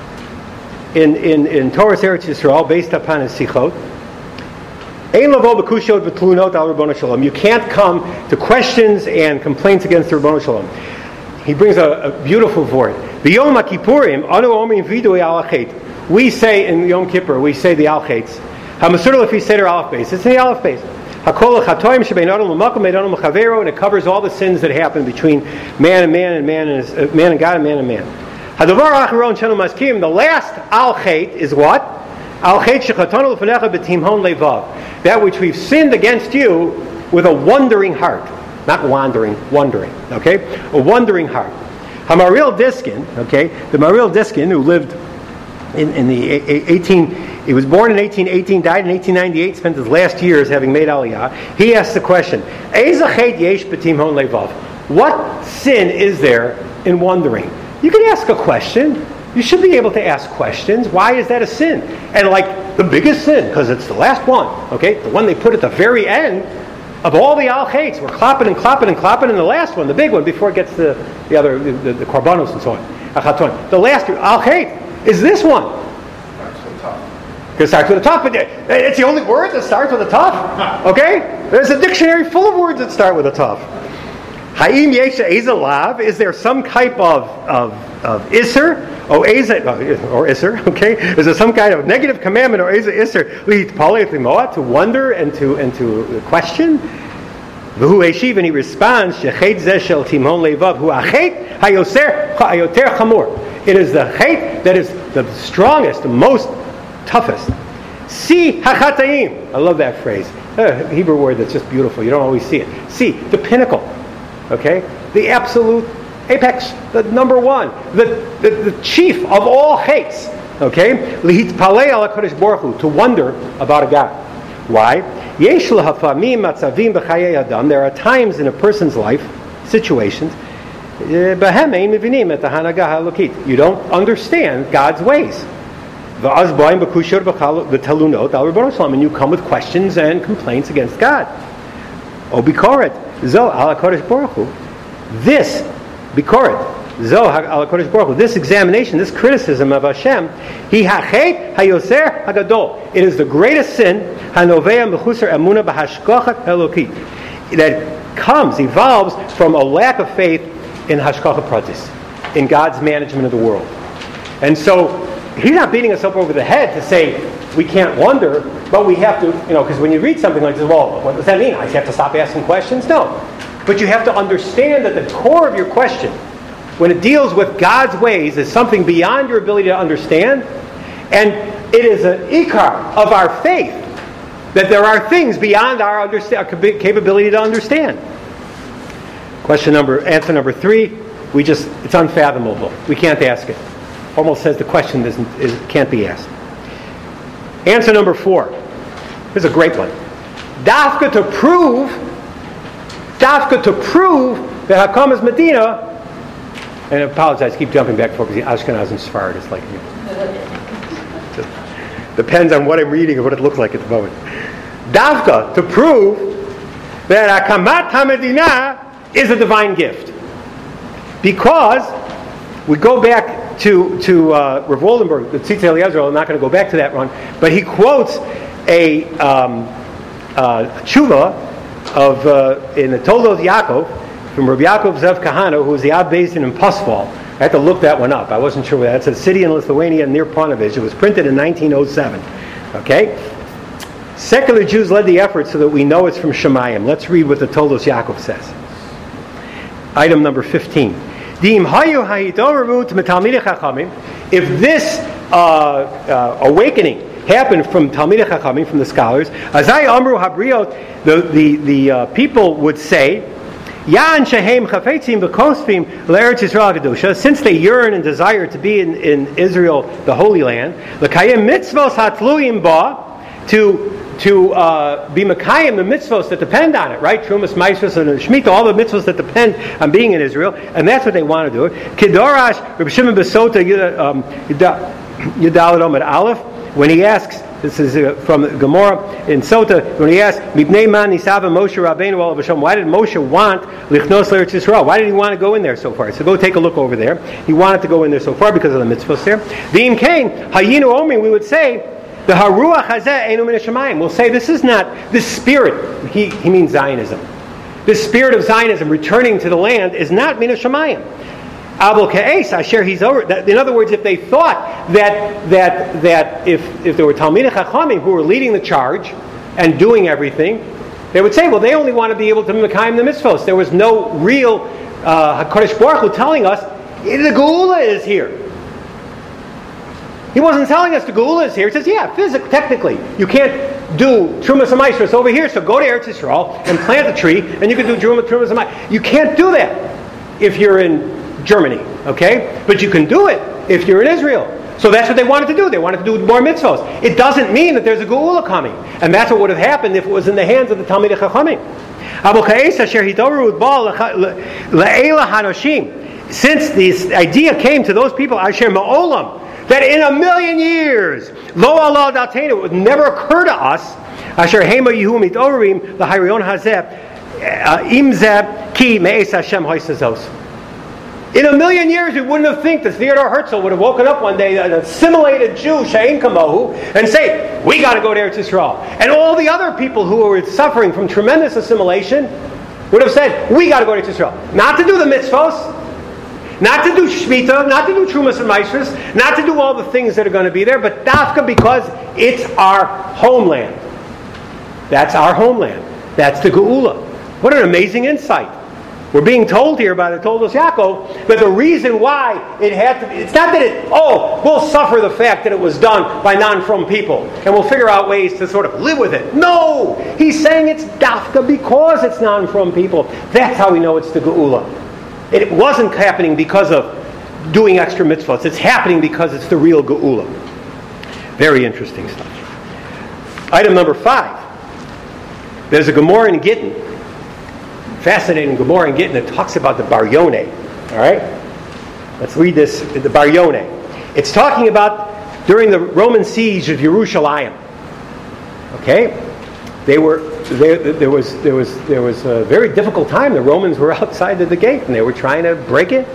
in in in Torah's Eretz Yisrael, based upon his sichot, Ein lavo b'kushot v'tlunot al Ribbono Shalom. You can't come to questions and complaints against the Ribbono Shalom. He brings a, a beautiful word. B'yom HaKippurim, anu omrim vidui al hachet. We say in Yom Kippur, we say the al chates. HaMasur lefi seder aleph beis. It's in the aleph beis. HaKol ha'chatoim shebein adam l'makom bein adam l'chavero, and it covers all the sins that happen between man and man and man and uh, man and God and man and man. Hadavar acharon shenu maskim. The last al chet is what? Al chet shechatonu l'fanecha b'timhon levav. That which we've sinned against you with a wondering heart. Not wandering, wondering. Okay? A wondering heart. HaMaril Diskin, okay? The Maril Diskin, who lived in, in the eighteen, he was born in eighteen eighteen, died in eighteen ninety-eight, spent his last years having made Aliyah. He asked the question, Eiza chet yesh b'timhon levav. What sin is there in wondering? You can ask a question. You should be able to ask questions. Why is that a sin? And like the biggest sin, because it's the last one, okay? The one they put at the very end of all the al chates. We're clapping and clapping and clapping, and the last one, the big one, before it gets to the other, the, the, the korbanos and so on. The last al chait is this one. Starts with tough. It starts with a tough, but it's the only word that starts with a tough. Okay? There's a dictionary full of words that start with a tough. Ha'im yesha eza lav, is there some type of, of, of isser? Oh, eza, or isser, okay? Is there some kind of negative commandment, or eza isser, to wonder and to and to question? V'hu eshiv, and he responds, shechet zeh shel timhon levav, hu achet hayoser hayoter chamor. It is the chet that is the strongest, the most toughest. Si hachataim. I love that phrase. A Hebrew word that's just beautiful. You don't always see it. Si, the pinnacle. Okay? The absolute apex, the number one, the, the, the chief of all hates. Okay? Lihitpalei ala Kadosh Baruch Hu, to wonder about a God. Why? Yesh lahafamim matzavim b'chayei adam. There are times in a person's life, situations, behem ein mevinim et hanagah halokit. You don't understand God's ways. V'az b'ayim b'kushur v'talunot al Ribbono Shalom, and you come with questions and complaints against God. O bikoret zo ala Kadosh Baruch Hu. This bikoret zo ala Kadosh Baruch Hu. This examination, this criticism of Hashem, hi hachet hayoser hagadol. It is the greatest sin hanovea mechusar emuna b'hashkachat elokit, that comes, evolves from a lack of faith in hashkacha pratis, in God's management of the world. And so he's not beating us up over the head to say we can't wonder, but we have to, you know, because when you read something like this, well, what does that mean? I have to stop asking questions? No. But you have to understand that the core of your question, when it deals with God's ways, is something beyond your ability to understand, and it is an ikar of our faith that there are things beyond our, understand, our capability to understand. Question number, answer number three, we just, it's unfathomable. We can't ask it. Almost says the question isn't, is, can't be asked. Answer number four. Here's a great one. Dafka to prove, Dafka to prove that Hakam is Medina, and I apologize, keep jumping back for because Ashkenaz and Sfarad is like, you know, just depends on what I'm reading or what it looks like at the moment. Dafka to prove that Hakamat HaMedina is a divine gift. Because we go back to to uh, Rav Woldenberg, the Tzitz Eliezer. I'm not going to go back to that one, but he quotes a um, uh, tshuva of uh, in the Toldos Yaakov from Rabbi Yaakov Zev Kahana, who was the Ab Beis Din in Pusval. I had to look that one up. I wasn't sure where that's a city in Lithuania near Ponevezh. It was printed in nineteen oh seven. Okay, secular Jews led the effort so that we know it's from Shemayim. Let's read what the Toldos Yaakov says. Item number fifteen. If this uh, uh, awakening happened from Talmidei Chachamim, from the scholars. Azai Amru Habriot, the the the uh, people would say, Yan Shehem Chafetzim V'Kosvim L'Eretz Yisrael Kedusha, since they yearn and desire to be in, in Israel, the Holy Land, L'Kayim Mitzvos Hatluyim Ba, to to uh, be Mekayim, the mitzvos that depend on it, right? Trumas, Maasros, and Shemitah, all the mitzvos that depend on being in Israel, and that's what they want to do. Kedorash, Reb Shimon Besota, Yudalad Omed Aleph, when he asks, this is uh, from Gemara in Sota, when he asks, Mibnei Man Nisava Moshe Rabbeinu Olav Hashem, why did Moshe want Lichnos L'Eretz Yisrael? Why did he want to go in there so far? So go take a look over there. He wanted to go in there so far because of the mitzvos there. V'im Kain, Hayinu Omri, we would say, the Haruach Hazeh Einu Min Hashamayim. We'll say this is not, this spirit, he, he means Zionism. This spirit of Zionism returning to the land is not Min Hashamayim. Abel Ka'es Asher He's over. In other words, if they thought that that that if, if there were Talmidei Chachamim who were leading the charge and doing everything, they would say, well, they only want to be able to Mekayim the mitzvos. There was no real uh, HaKadosh Baruch Hu telling us, the Geula is here. He wasn't telling us the Geula is here. He says, yeah, physically, technically, you can't do Trumas and Maasros over here, so go to Eretz Yisrael and plant the tree, and you can do Trumas and Maasros. You can't do that if you're in Germany, okay? But you can do it if you're in Israel. So that's what they wanted to do. They wanted to do more mitzvos. It doesn't mean that there's a Geula coming. And that's what would have happened if it was in the hands of the Talmidei Chachamim. Since this idea came to those people, Asher Ma'olam, that in a million years, lo Allah datena, it would never occur to us, Asher Hema Yehu Mitorim, the Harion Hazeh, Imzeb Ki Me'es Hashem Hoysazos. In a million years, we wouldn't have think that Theodor Herzl would have woken up one day, an assimilated Jew, Shein Kamohu, and say, we got to go to Eretz Yisrael. And all the other people who were suffering from tremendous assimilation would have said, we got to go to Eretz Yisrael. Not to do the mitzvos, not to do Shemitah, not to do Trumas and Maasros, not to do all the things that are going to be there, but Dafka because it's our homeland. That's our homeland. That's the Geula. What an amazing insight. We're being told here by the Toldos Yaakov that the reason why it had to be, it's not that it, oh, we'll suffer the fact that it was done by non-from people and we'll figure out ways to sort of live with it. No! He's saying it's Dafka because it's non-from people. That's how we know it's the Geula. It wasn't happening because of doing extra mitzvahs. It's happening because it's the real Geula. Very interesting stuff. Item number five. There's a Gemara in Gittin. Fascinating Gemara in Gittin that talks about the Bar Yoneh. All right? Let's read this, the Bar Yoneh. It's talking about during the Roman siege of Yerushalayim. Okay? They were there, there was there was there was a very difficult time. The Romans were outside of the gate and they were trying to break it.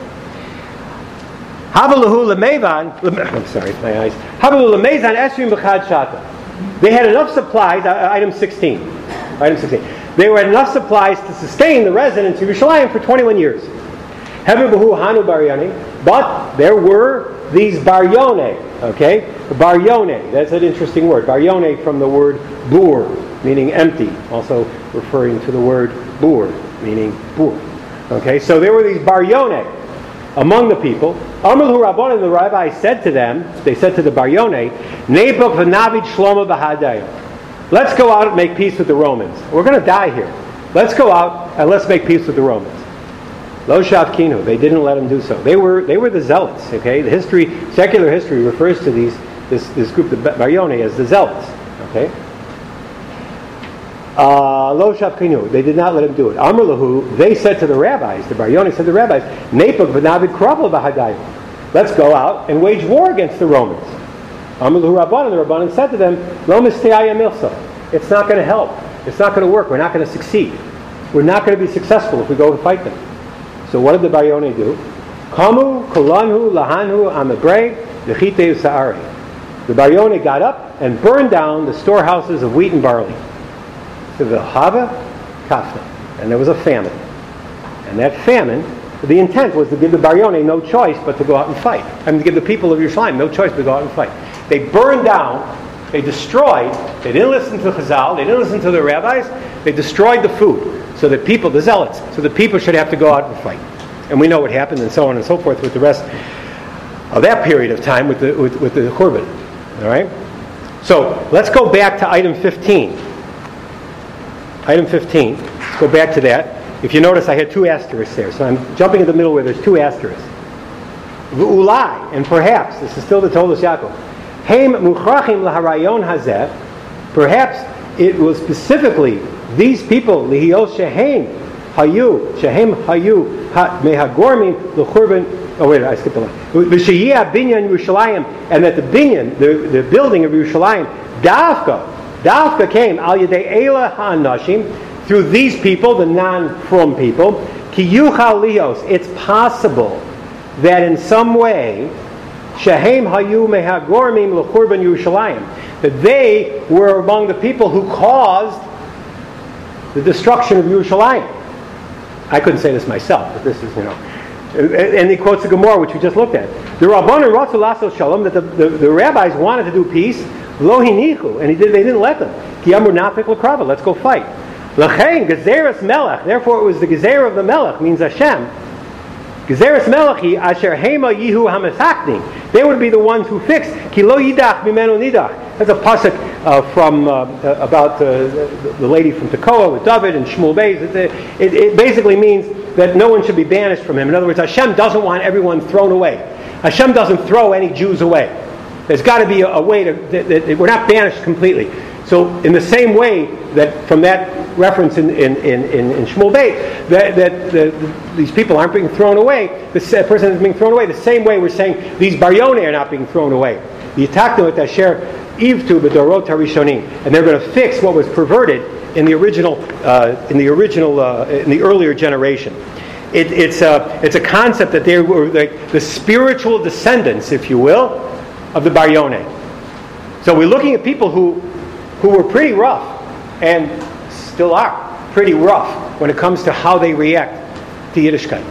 Havalahu lemevan. I'm sorry, my eyes. Havalahu lemezan esrim b'chad shata. They had enough supplies. Uh, item sixteen. Item sixteen. They had enough supplies to sustain the residents of Yerushalayim for twenty-one years. Hevabahu hanu bar yoneh. But there were these bar yoneh. Okay, bar yoneh. That's an interesting word. Bar yoneh from the word bur, meaning empty, also referring to the word bur, meaning bur. Okay, so there were these bar yoneh among the people. Amrul Rabbanan, the rabbi said to them, they said to the bar yoneh, Nepok v'navid shloma v'hadayim. Let's go out and make peace with the Romans. We're going to die here. Let's go out and let's make peace with the Romans. Lo shavkinu. They didn't let them do so. They were they were the zealots. Okay, the history, secular history refers to these this this group, the bar yoneh, as the zealots. Okay. Lo shavkinu. They did not let him do it. Amr lahu. They said to the rabbis, the bar yoneh said to the rabbis, Nepok v'navid krabel v'hadayim. Let's go out and wage war against the Romans. Amrul Rabbanan, the Rabbanan said to them, Lo misteyaya milsa. It's not going to help. It's not going to work. We're not going to succeed. We're not going to be successful if we go to fight them. So what did the bar yoneh do? Kamu kolanhu lahanhu amabrei dechiteu sa'ari. The bar yoneh got up and burned down the storehouses of wheat and barley. So the hava kafna. And there was a famine. And that famine, the intent was to give the bar yoneh no choice but to go out and fight. I mean, to give the people of Yerushalayim no choice but to go out and fight. They burned down, they destroyed, they didn't listen to Chazal, they didn't listen to the rabbis, they destroyed the food so that people, the zealots, so that people should have to go out and fight. And we know what happened and so on and so forth with the rest of that period of time with the with, with the Churban. All right? So let's go back to item fifteen. Item fifteen. Let's go back to that. If you notice, I had two asterisks there. So I'm jumping in the middle where there's two asterisks. V'ulai, and perhaps, this is still the Toldos Yaakov. Heim muchrachim laharayon hazeh. Perhaps it was specifically these people, lihios shehem hayu, shehem hayu mehagormin l'churban. Oh wait, I skipped a line. V'sheyeh binyan Yerushalayim, and that the binyan, the, the building of Yerushalayim, dafka, dafka came al yedei eila ha'anashim, through these people, the non-from people. Ki yuchal lios, it's possible that in some way, shehem hayu mehagormin l'churban Yerushalayim, that they were among the people who caused the destruction of Yerushalayim. I couldn't say this myself, but this is, you know. And he quotes the Gemara, which we just looked at. The Rabbanan Ratzu Lasos Shalom, that the, the, the rabbis wanted to do peace, Lo Hinichu, and he did, they didn't let them. Ki Amru Nafik L'Krava, let's go fight. L'chein Gezeres Melech, therefore it was the Gezer of the Melech, means Hashem. Gezeres Melechi Asher Hema Yihu Hamasakni. They would be the ones who fixed. Ki Lo Yidach Mimenu Nidach. That's a pasuk uh, from uh, uh, about uh, the, the lady from Tekoa with David and Shmuel Beis. It, it, it basically means that no one should be banished from him. In other words, Hashem doesn't want everyone thrown away. Hashem doesn't throw any Jews away. There's got to be a, a way to that, that we're not banished completely. So, in the same way that from that reference in in in, in, in Shmuel Beis, that that the, the, these people aren't being thrown away. The person is being thrown away. The same way we're saying these Baryonei are not being thrown away. The Yitaknu et Asher Ivtu b'Dorot Harishonim, and they're going to fix what was perverted in the original, uh, in the original, uh, in the earlier generation. It, it's a it's a concept that they were like the spiritual descendants, if you will, of the Baryonei. So we're looking at people who who were pretty rough, and still are pretty rough when it comes to how they react to Yiddishkeit,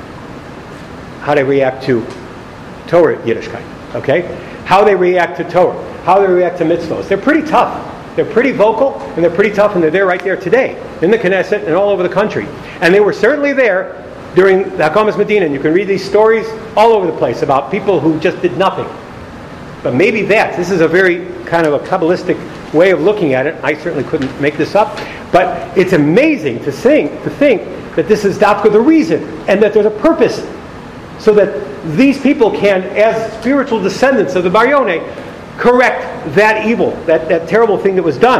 how they react to Torah Yiddishkeit. Okay, how they react to Torah. How they react to mitzvos. They're pretty tough. They're pretty vocal, and they're pretty tough, and they're there right there today, in the Knesset and all over the country. And they were certainly there during the Hakamas Medina, and you can read these stories all over the place about people who just did nothing. But maybe that, this is a very kind of a Kabbalistic way of looking at it. I certainly couldn't make this up. But it's amazing to think, to think that this is Dafka the reason, and that there's a purpose, so that these people can, as spiritual descendants of the Baryonei, correct that evil, that, that terrible thing that was done.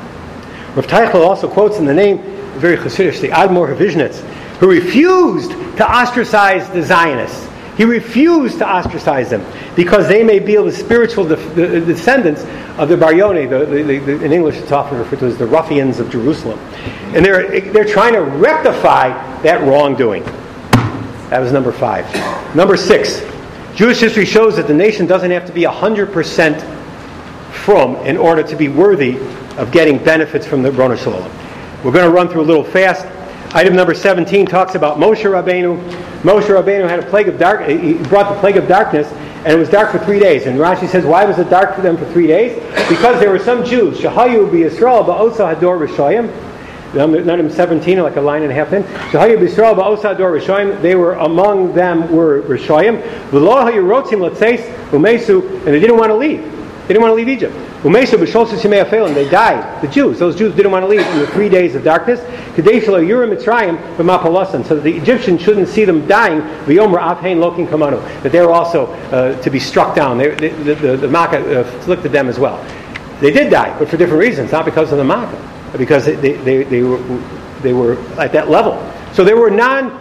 Rav Teichel also quotes in the name, very Chassidish, the Admor Havishnitz, who refused to ostracize the Zionists. He refused to ostracize them because they may be the spiritual de- the descendants of the Baryonei. The, the, the, in English, it's often referred to as the ruffians of Jerusalem, and they're they're trying to rectify that wrongdoing. That was number five. Number six. Jewish history shows that the nation doesn't have to be one hundred percent from in order to be worthy of getting benefits from the Ribbono Shel Olam. We're going to run through a little fast. Item number seventeen talks about Moshe Rabbeinu. Moshe Rabbeinu had a plague of dark. He brought the plague of darkness, and it was dark for three days. And Rashi says, why was it dark for them for three days? Because there were some Jews. Shahayu b'Yisrael ba'osa hador rishayim. Number seventeen, like a line and a half in. Shahayu b'Yisrael ba'osa hador rishayim. They were among them were rishayim. V'lo hayirotzim l'tzeis umesu, and they didn't want to leave. They didn't want to leave Egypt. Umesu b'sholsus yemei afel, and they died. The Jews, those Jews didn't want to leave in the three days of darkness. Kadei shelo yurim mitzrayim b'mapalasan, so that the Egyptians shouldn't see them dying. V'yomer afhein lokin kamanu, that they were also uh, to be struck down. They, they, the the, the Makkah uh, afflicted them as well. They did die, but for different reasons, not because of the Makkah, but because they they, they, they were they were at that level. So they were non.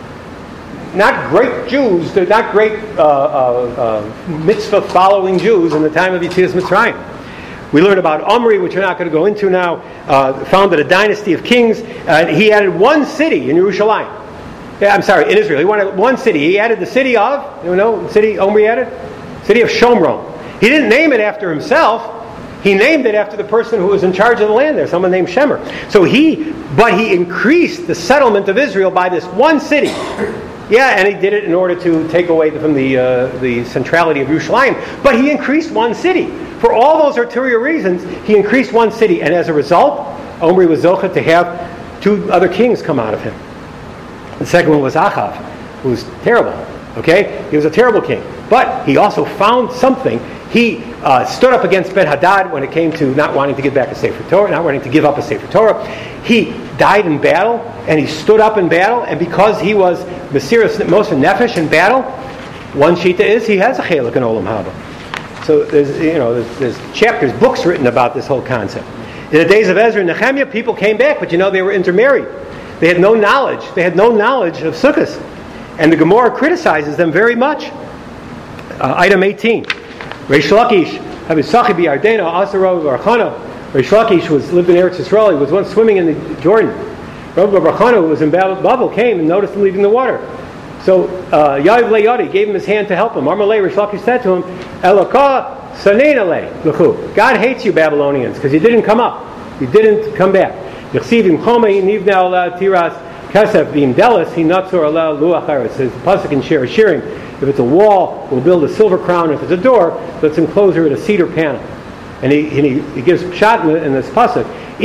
Not great Jews, they're not great uh, uh, uh, mitzvah-following Jews in the time of Yetzias Mitzrayim. We learned about Omri, which we're not going to go into now, uh, founded a dynasty of kings. Uh, he added one city in Yerushalayim. Yeah, I'm sorry, in Israel. He wanted one city. He added the city of, you know, the city Omri added? City of Shomron. He didn't name it after himself. He named it after the person who was in charge of the land there, someone named Shemer. So he, but he increased the settlement of Israel by this one city. Yeah, and he did it in order to take away from the uh, the centrality of Yerushalayim. But he increased one city. For all those ulterior reasons, he increased one city. And as a result, Omri was zocheh to have two other kings come out of him. The second one was Achav, who was terrible. Okay? He was a terrible king. But he also found something. He uh, stood up against Ben-Hadad when it came to not wanting to give back a Sefer Torah, not wanting to give up a Sefer Torah. He died in battle, and he stood up in battle, and because he was Mesiras Moser Nefesh in battle, one shita is he has a chelik in Olam Haba. So there's, you know, there's, there's chapters, books written about this whole concept. In the days of Ezra and Nehemiah, people came back, but you know they were intermarried. They had no knowledge. They had no knowledge of Sukkot. And the Gemara criticizes them very much. Uh, item eighteen. Reish Lakish, Habisachi b'Yardena, Asaro Barchana. Reish Lakish was lived in Eretz Yisrael. He was once swimming in the Jordan. Rabbi Barchana, who was in Babel, came and noticed him leaving the water. So uh, Yav Leyadi gave him his hand to help him. Amalei, Reish Lakish said to him, Elokah Sanena Le, L'chu. God hates you Babylonians because you didn't come up. You didn't come back. Yechsivim Chomei Nivna Ala Tiras Kesef Bim Delis He Natsur Ala Luach Eretz. It says pasuk in Shir Shirim. If it's a wall, we'll build a silver crown. If it's a door, let's enclose her with a cedar panel. And he, and he, he gives pshat in, in this pasuk.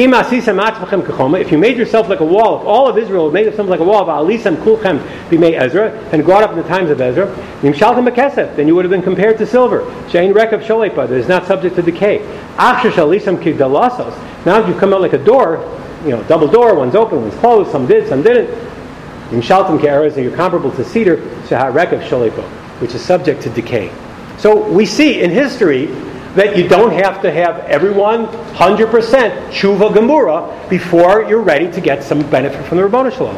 If you made yourself like a wall, if all of Israel made themselves like a wall, Alisam Kulchem Bimei Ezra, and brought up in the times of Ezra, then you would have been compared to silver. Shein Rekav Sholepa, that is not subject to decay. Now if you come out like a door, you know, double door, one's open, one's closed, some did, some didn't. Imshaltim Ke'eres, and you're comparable to cedar, Shehar Rekav Sholepa, which is subject to decay. So we see in history that you don't have to have everyone one hundred percent tshuva gemura before you're ready to get some benefit from the Rabbanu Shalom.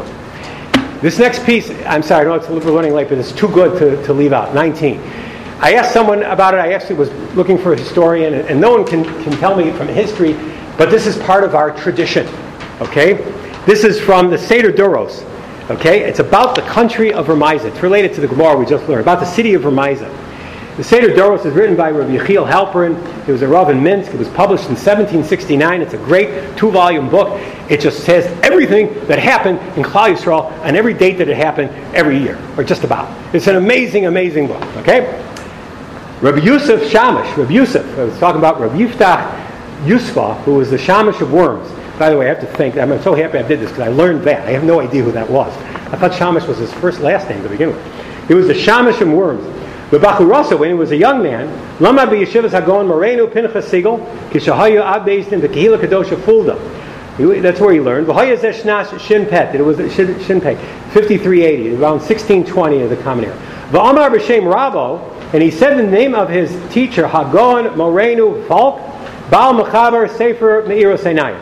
This next piece, I'm sorry, I know it's a little bit running late, but it's too good to, to leave out. nineteen. I asked someone about it. I actually was looking for a historian, and, and no one can, can tell me from history, but this is part of our tradition. Okay? This is from the Seder Doros. Okay? It's about the country of Ramaiza. It's related to the Gemara we just learned, about the city of Ramaiza. The Seder Doros is written by Rabbi Yechiel Halperin. He was a Rav in Minsk. It was published in seventeen sixty-nine. It's a great two-volume book. It just says everything that happened in Klal Yisrael and every date that it happened every year, or just about. It's an amazing, amazing book. Okay? Rabbi Yusuf Shamash, Rabbi Yusuf, I was talking about Rabbi Yiftach Yusfa, who was the Shamash of worms. By the way, I have to thank, I'm so happy I did this because I learned that. I have no idea who that was. I thought Shamash was his first last name to begin with. He was the Shamash of worms. But Bachurasa, when he was a young man, Lama b'yeshivas hagon Morenu Pinchas Sigel kishahayu abbeistin v'kehila kadosha fulda. That's where he learned. V'haya zeshnash shinpet. It was shinpet, fifty-three eighty, around sixteen twenty of the Common Era. V'amar b'shem Ravo, and he said in the name of his teacher Hagon Morenu Falk Baal Mechaber Sefer Meiro Seinayim.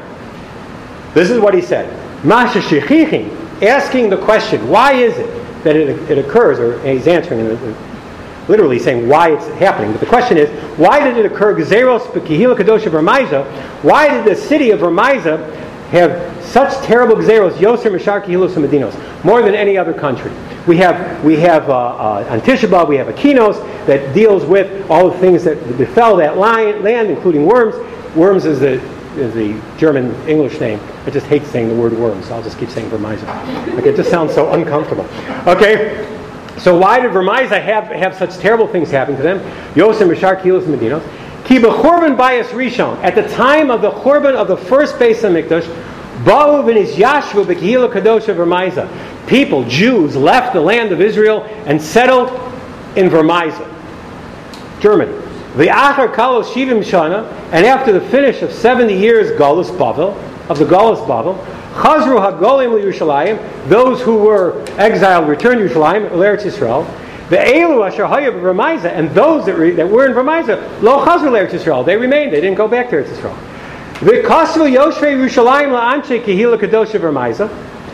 This is what he said. Masha Shechichin, asking the question, why is it that it, it occurs, or he's answering in the literally saying why it's happening. But the question is, why did it occur? Gezeros b'kehila kadosh of Ramaiza. Why did the city of Ramaiza have such terrible gezeros? Yoser mishar kehilos medinos, more than any other country. We have we have uh, uh, on Tisha B'av we have a kinos that deals with all the things that befell that land, including worms. Worms is the is the German English name. I just hate saying the word worms, so I'll just keep saying Ramaiza. Like it just sounds so uncomfortable. Okay. So why did Ramaiza have, have such terrible things happen to them? Yosem Rishar Kilos Medinos. Ki b'churban bayis rishon. At the time of the churban of the first Beis HaMikdash, ba'u v'nis yashvu b'kehila kadosh of Ramaiza. People, Jews, left the land of Israel and settled in Ramaiza, Germany. V'achar kalos shivim shana, and after the finish of seventy years Galus Bavel, of the Galus Bavel, Chazru hagolim l'Yerushalayim, those who were exiled returned to Yerushalayim, l'Eretz Yisrael. The Elu asher haya b'Ramaiza, and those that, re, that were in Ramaiza, lo chazru l'Eretz Yisrael, they remained, they didn't go back to Eretz Yisrael. V'kasvu yoshrei Yerushalayim la'anshe kehila kadosh of Ramaiza,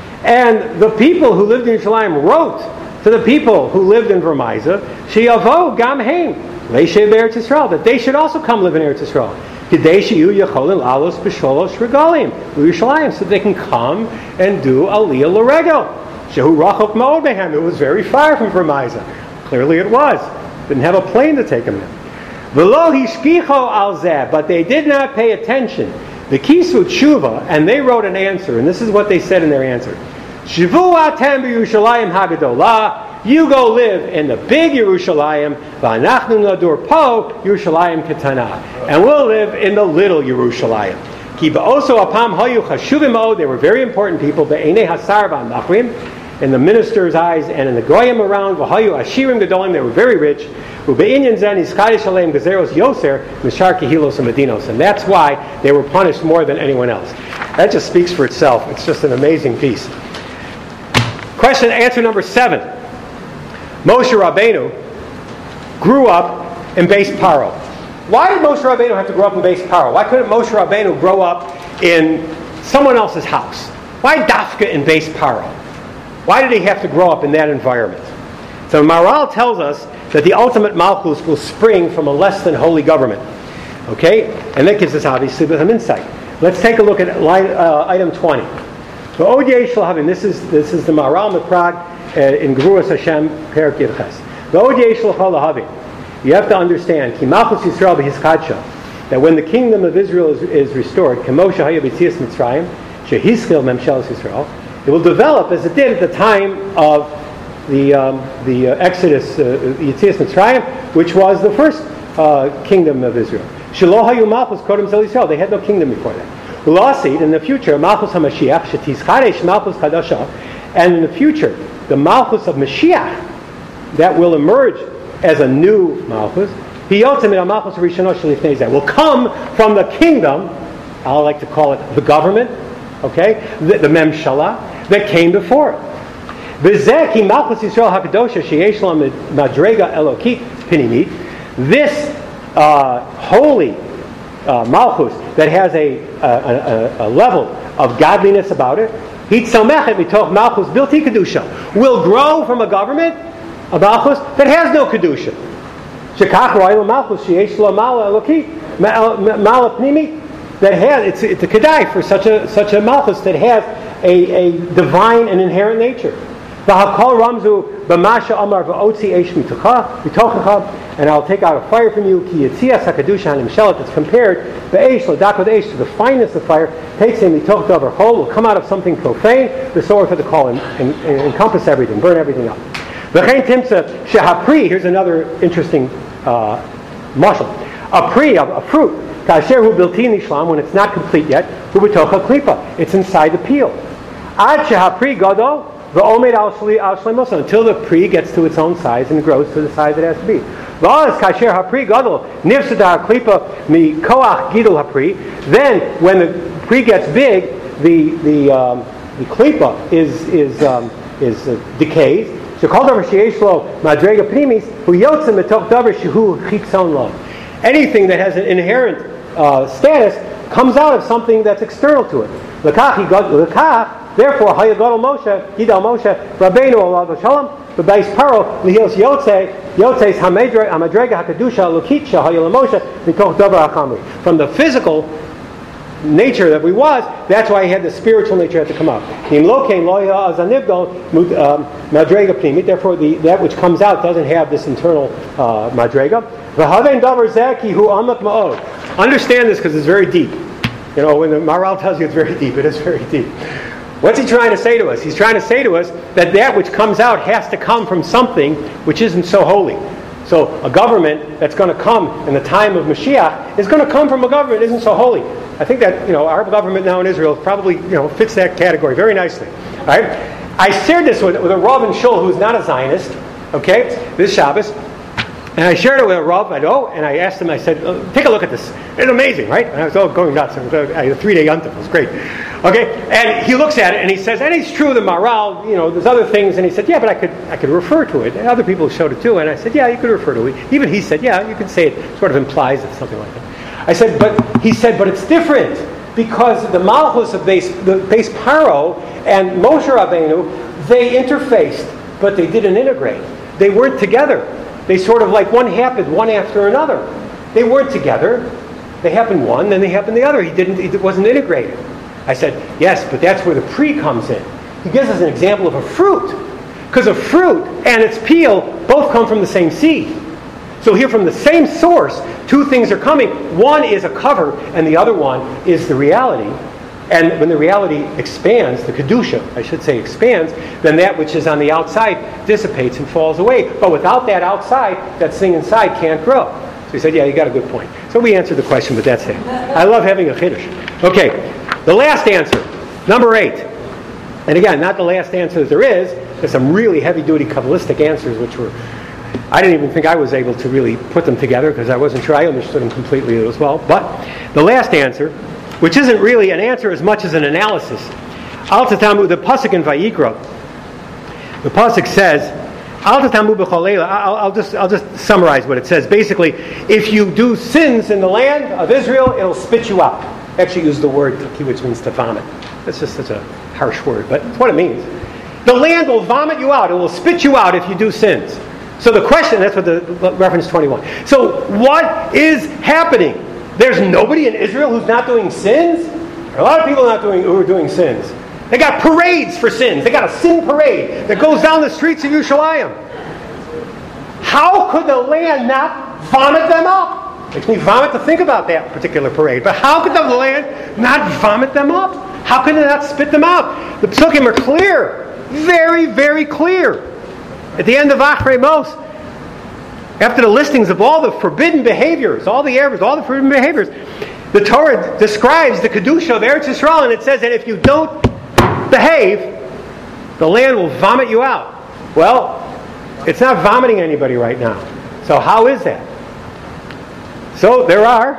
and the people who lived in Yerushalayim wrote to the people who lived in Ramaiza, sheyavo gam heim leishe b'Eretz Yisrael, that they should also come live in Eretz Yisrael. So they can come and do Aliyah L'Regel. Shehu Rachok Ma'od Mehem. It was very far from Ramaiza. Clearly it was. Didn't have a plane to take them in. V'lo hishkicho al zeh, but they did not pay attention. The Kisu Tshuva, and they wrote an answer, and this is what they said in their answer. Shivu atem b'Yerushalayim hagadolah. You go live in the big Yerushalayim, v'anachnu nadur po Yerushalayim ketana, and we'll live in the little Yerushalayim. Ki ba'oso apam hayu chashuvim od. They were very important people. Be'enei hasar v'anachrim. in the ministers' eyes and in the goyim around. V'hayu ashirim gedolim, they were very rich. Ube'inyan zen iskadish aleim gezeros yoser mishar kehilos and medinos, and that's why they were punished more than anyone else. That just speaks for itself. It's just an amazing piece. Question, answer number seven. Moshe Rabbeinu grew up in Beis Paro. Why did Moshe Rabbeinu have to grow up in Beis Paro? Why couldn't Moshe Rabbeinu grow up in someone else's house? Why Dafka in Beis Paro? Why did he have to grow up in that environment? So Maharal tells us that the ultimate Malchus will spring from a less than holy government. Okay? And that gives us obviously some insight. Let's take a look at line, uh, item twenty. So Odye Shalhavim, this is this is the Maharal Miprag uh, in Gevuras Hashem Perak Yirches. The Odye Shalhavim. You have to understand, Ki Malchus Yisrael b'Hiskadsha, that when the kingdom of Israel is, is restored, Kemoshe Haya b'Tzias Mitzrayim, Shehiskil Memshelas Yisrael, it will develop as it did at the time of the um, the uh, Exodus, uh, Yetzias Mitzrayim, which was the first uh, kingdom of Israel. Shelo Hayu Malchus Kodem Zel Yisrael, they had no kingdom before that. Ulasid, in the future, Malchus HaMashiach, Shetizchadesh Malchus Chadasha, and in the future, the Malchus of Mashiach, that will emerge as a new Malchus, will come from the kingdom, I like to call it the government, okay, the, the Memshala, that came before it. This uh, holy uh, Malchus that has a, a, a, a level of godliness about it, will grow from a government, a Malchus that has no Kedusha. That has, it's, it's a Kedai for such a such a Malchus that has a, a divine and inherent nature. And I'll take out a fire from you, it's compared to the fineness of fire, takes him, will come out of something profane, the sword for the call, and, and, and encompass everything, burn everything up. Here's another interesting uh, mashal. A pri, a, a fruit, when it's not complete yet, it's inside the peel. Until the pri gets to its own size and grows to the size it has to be. Then, when the pri gets big, the the um, the klipa is is um, is uh, decays. Anything that has an inherent uh, status comes out of something that's external to it. Therefore, Hayagadol Moshe, Gidal Moshe, Rabbeinu Olav Shalom, Bebeis Paro, Lihils Yotze, Yotze's Hamadrega Hakadusha, Lukitcha, Hayal Moshe, Mitoch Davar Achamri. From the physical nature that we was, that's why he had the spiritual nature had to come out. Therefore, the, that which comes out doesn't have this internal uh, madrega. Understand this because it's very deep. You know, when the Maharal tells you it's very deep, it is very deep. What's he trying to say to us? He's trying to say to us that that which comes out has to come from something which isn't so holy. So a government that's going to come in the time of Mashiach is going to come from a government that isn't so holy. I think that, you know, our government now in Israel probably, you know, fits that category very nicely. All right? I shared this with, with a Rav in Shul who's not a Zionist, okay, this Shabbos. And I shared it with a Rav, I know, and I asked him, I said, oh, take a look at this. It's amazing, right? And I was all going nuts. It was a, a three-day yontif. It was great. Okay? And he looks at it, and he says, and it's true, the Maharal, you know, there's other things. And he said, yeah, but I could I could refer to it. And other people showed it too. And I said, yeah, you could refer to it. Even he said, yeah, you could say it sort of implies it's something like that. I said, but he said, but it's different. Because the Malchus of Beis, the Beis Paro and Moshe Rabbeinu, they interfaced, but they didn't integrate. They weren't together. They sort of like one happened one after another. They weren't together. They happened one, then they happened the other. He didn't. It wasn't integrated. I said, yes, but that's where the pre comes in. He gives us an example of a fruit, because a fruit and its peel both come from the same seed. So here, from the same source, two things are coming. One is a cover, and the other one is the reality. And when the reality expands, the Kedusha, I should say, expands, then that which is on the outside dissipates and falls away. But without that outside, that thing inside can't grow. So he said, yeah, you got a good point. So we answered the question, but that's it. I love having a chiddush. Okay, the last answer, number eight. And again, not the last answer that there is. There's some really heavy-duty Kabbalistic answers, which were, I didn't even think I was able to really put them together because I wasn't sure I understood them completely as well. But the last answer, which isn't really an answer as much as an analysis, Al Tatamu, the pasuk in Vayikra, the pasuk says, Al Tatamu b'choleila. I'll I'll just I'll just summarize what it says. Basically, if you do sins in the land of Israel, it'll spit you out. Actually, use the word taki, which means to vomit. That's just such a harsh word, but it's what it means. The land will vomit you out. It will spit you out if you do sins. So the question, that's what the reference twenty-one. So what is happening? There's nobody in Israel who's not doing sins? There are a lot of people not doing who are doing sins. They got parades for sins. They got a sin parade that goes down the streets of Yerushalayim. How could the land not vomit them up? Makes me vomit to think about that particular parade. But how could the land not vomit them up? How could it not spit them out? The psukim are clear. Very, very clear. At the end of Achrei Mos, after the listings of all the forbidden behaviors, all the errors, all the forbidden behaviors, the Torah describes the Kedusha of Eretz Yisrael, and it says that if you don't behave, the land will vomit you out. Well, it's not vomiting anybody right now. So how is that? So there are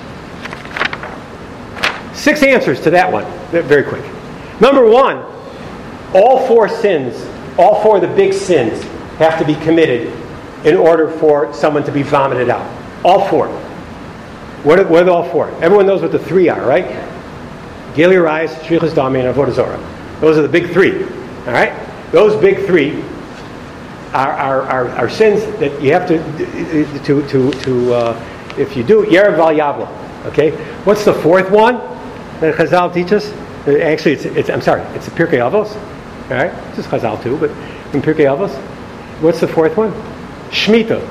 six answers to that one. Very quick. Number one, all four sins, all four of the big sins have to be committed in order for someone to be vomited out. All four. What are, what are the all four? Everyone knows what the three are, right? Gilui Arayos, Shvichas Damim, and Avodah Zarah. Those are the big three. All right? Those big three are, are, are, are sins that you have to, to, to, to uh, if you do, Yerev Val Yavla. Okay? What's the fourth one that Chazal teaches? Actually, it's, it's I'm sorry, it's the Pirkei Avos. All right? This is Chazal too, but in Pirkei Avos. What's the fourth one? Shemitah.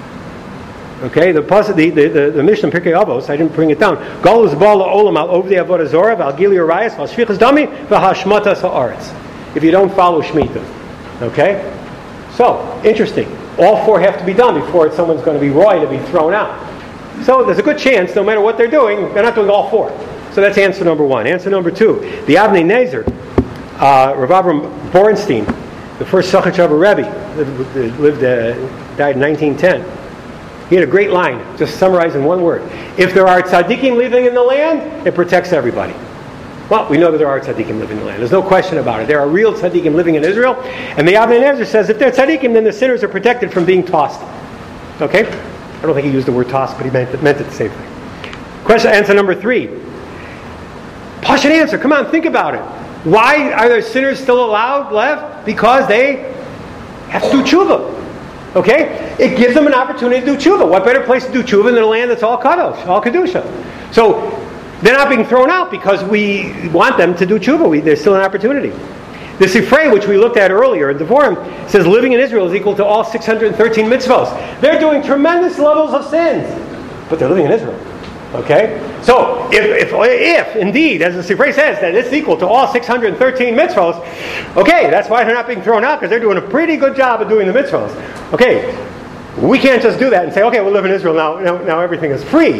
Okay, the the the, the, the Mishnah Pirkei Avos, I didn't bring it down. Galus bala olam al over the avodah zorah al gilui arayos al shvichas dami v'hashmatas haaretz. If you don't follow Shemitah, okay. So interesting. All four have to be done before someone's going to be roy to be thrown out. So there's a good chance, no matter what they're doing, they're not doing all four. So that's answer number one. Answer number two: the Avnei Nezer, uh, Rav Avram Borenstein, the first Sachatchover Rebbe, lived, lived uh, died in nineteen ten. He had a great line, just summarized in one word. If there are tzaddikim living in the land, it protects everybody. Well, we know that there are tzaddikim living in the land. There's no question about it. There are real tzaddikim living in Israel. And the Avnei Nezer says if they're tzaddikim, then the sinners are protected from being tossed. Okay? I don't think he used the word tossed, but he meant, meant it the same thing. Question, answer number three. Pashut answer. Come on, think about it. Why are there sinners still allowed left? Because they have to do tshuva. Okay? It gives them an opportunity to do tshuva. What better place to do tshuva than a land that's all kadosh, all kedusha? So they're not being thrown out because we want them to do tshuva. We, there's still an opportunity. The Sifrei, which we looked at earlier in Devorim, says living in Israel is equal to all six hundred thirteen mitzvos. They're doing tremendous levels of sins, but they're living in Israel. Okay? So, if, if, if indeed, as the Sifrei says, that it's equal to all six hundred thirteen mitzvos, okay, that's why they're not being thrown out, because they're doing a pretty good job of doing the mitzvos. Okay, we can't just do that and say, okay, we'll live in Israel, now, now, now everything is free.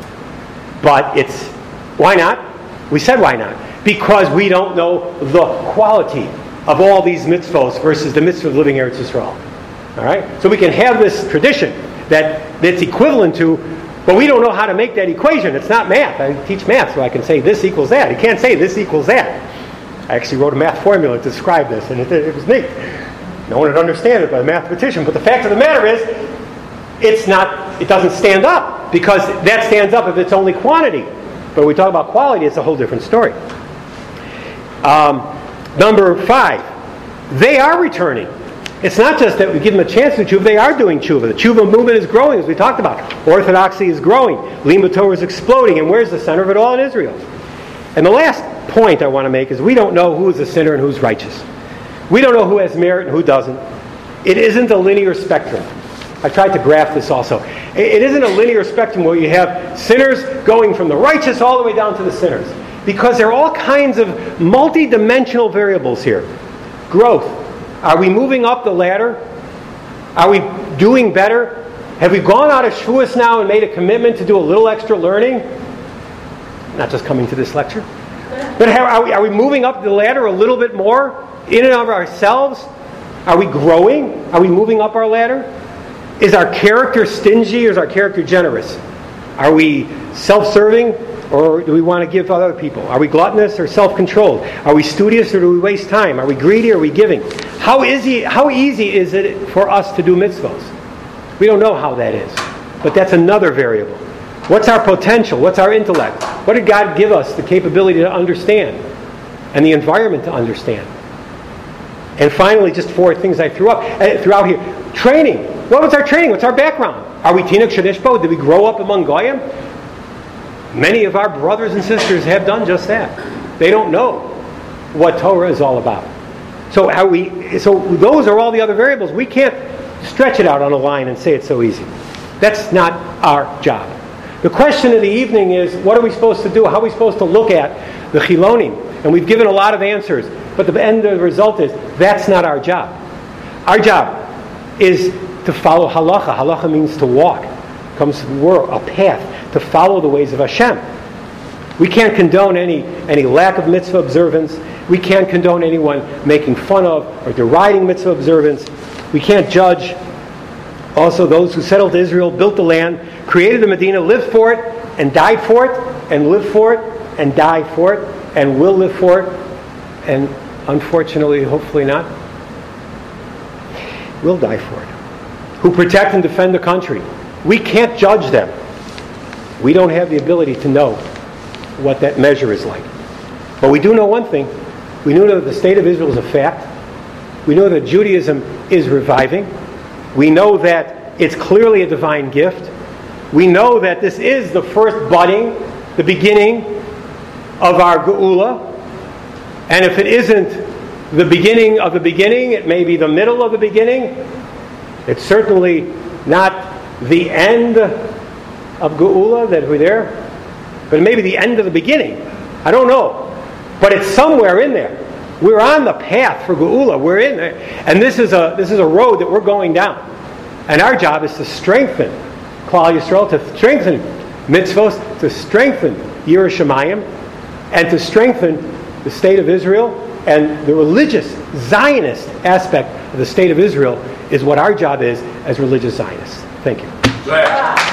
But it's, why not? We said why not? Because we don't know the quality of all these mitzvos versus the mitzvah of living Eretz Yisrael. All right? So we can have this tradition that that's equivalent to, but we don't know how to make that equation. It's not math. I teach math, so I can say this equals that. You can't say this equals that. I actually wrote a math formula to describe this, and it, it was neat. No one would understand it but a mathematician. But the fact of the matter is, it's not. It doesn't stand up, because that stands up if it's only quantity. But when we talk about quality, it's a whole different story. Um, number five, they are returning. It's not just that we give them a chance to tshuva, they are doing tshuva. The tshuva movement is growing, as we talked about. Orthodoxy is growing. Limud Torah is exploding. And where's the center of it all? In Israel. And the last point I want to make is we don't know who is a sinner and who's righteous. We don't know who has merit and who doesn't. It isn't a linear spectrum. I tried to graph this also. It isn't a linear spectrum where you have sinners going from the righteous all the way down to the sinners. Because there are all kinds of multi-dimensional variables here. Growth. Are we moving up the ladder? Are we doing better? Have we gone out of Shavuos now and made a commitment to do a little extra learning? Not just coming to this lecture. But how, are, we, are we moving up the ladder a little bit more in and of ourselves? Are we growing? Are we moving up our ladder? Is our character stingy or is our character generous? Are we self-serving or do we want to give to other people? Are we gluttonous or self-controlled? Are we studious or do we waste time? Are we greedy or are we giving? How easy, how easy is it for us to do mitzvos? We don't know how that is. But that's another variable. What's our potential? What's our intellect? What did God give us the capability to understand and the environment to understand? And finally, just four things I threw up uh, threw out here. Training. What was our training? What's our background? Are we Tinuk Shadishbo? Did we grow up among Goyim? Many of our brothers and sisters have done just that. They don't know what Torah is all about. So how we? So those are all the other variables. We can't stretch it out on a line and say it's so easy. That's not our job. The question of the evening is, what are we supposed to do? How are we supposed to look at the Chilonim? And we've given a lot of answers, but the end of the result is, that's not our job. Our job is to follow halacha. Halacha means to walk. It comes from the world, a path, to follow the ways of Hashem. We can't condone any, any lack of mitzvah observance. We can't condone anyone making fun of or deriding mitzvah observance. We can't judge also those who settled Israel, built the land, created the Medina, lived for it, and died for it, and lived for it, and died for it, and will live for it, and unfortunately, hopefully not, will die for it. Who protect and defend the country. We can't judge them. We don't have the ability to know what that measure is like. But we do know one thing. We know that the state of Israel is a fact. We know that Judaism is reviving. We know that it's clearly a divine gift. We know that this is the first budding, the beginning of our Geula. And if it isn't the beginning of the beginning, it may be the middle of the beginning. It's certainly not the end of Geula that we're there, but it may be the end of the beginning. I don't know. But it's somewhere in there. We're on the path for Geula. We're in there. And this is a this is a road that we're going down. And our job is to strengthen Klal Yisrael, to strengthen mitzvos, to strengthen Yiras Shamayim, and to strengthen the state of Israel. And the religious Zionist aspect of the state of Israel is what our job is as religious Zionists. Thank you.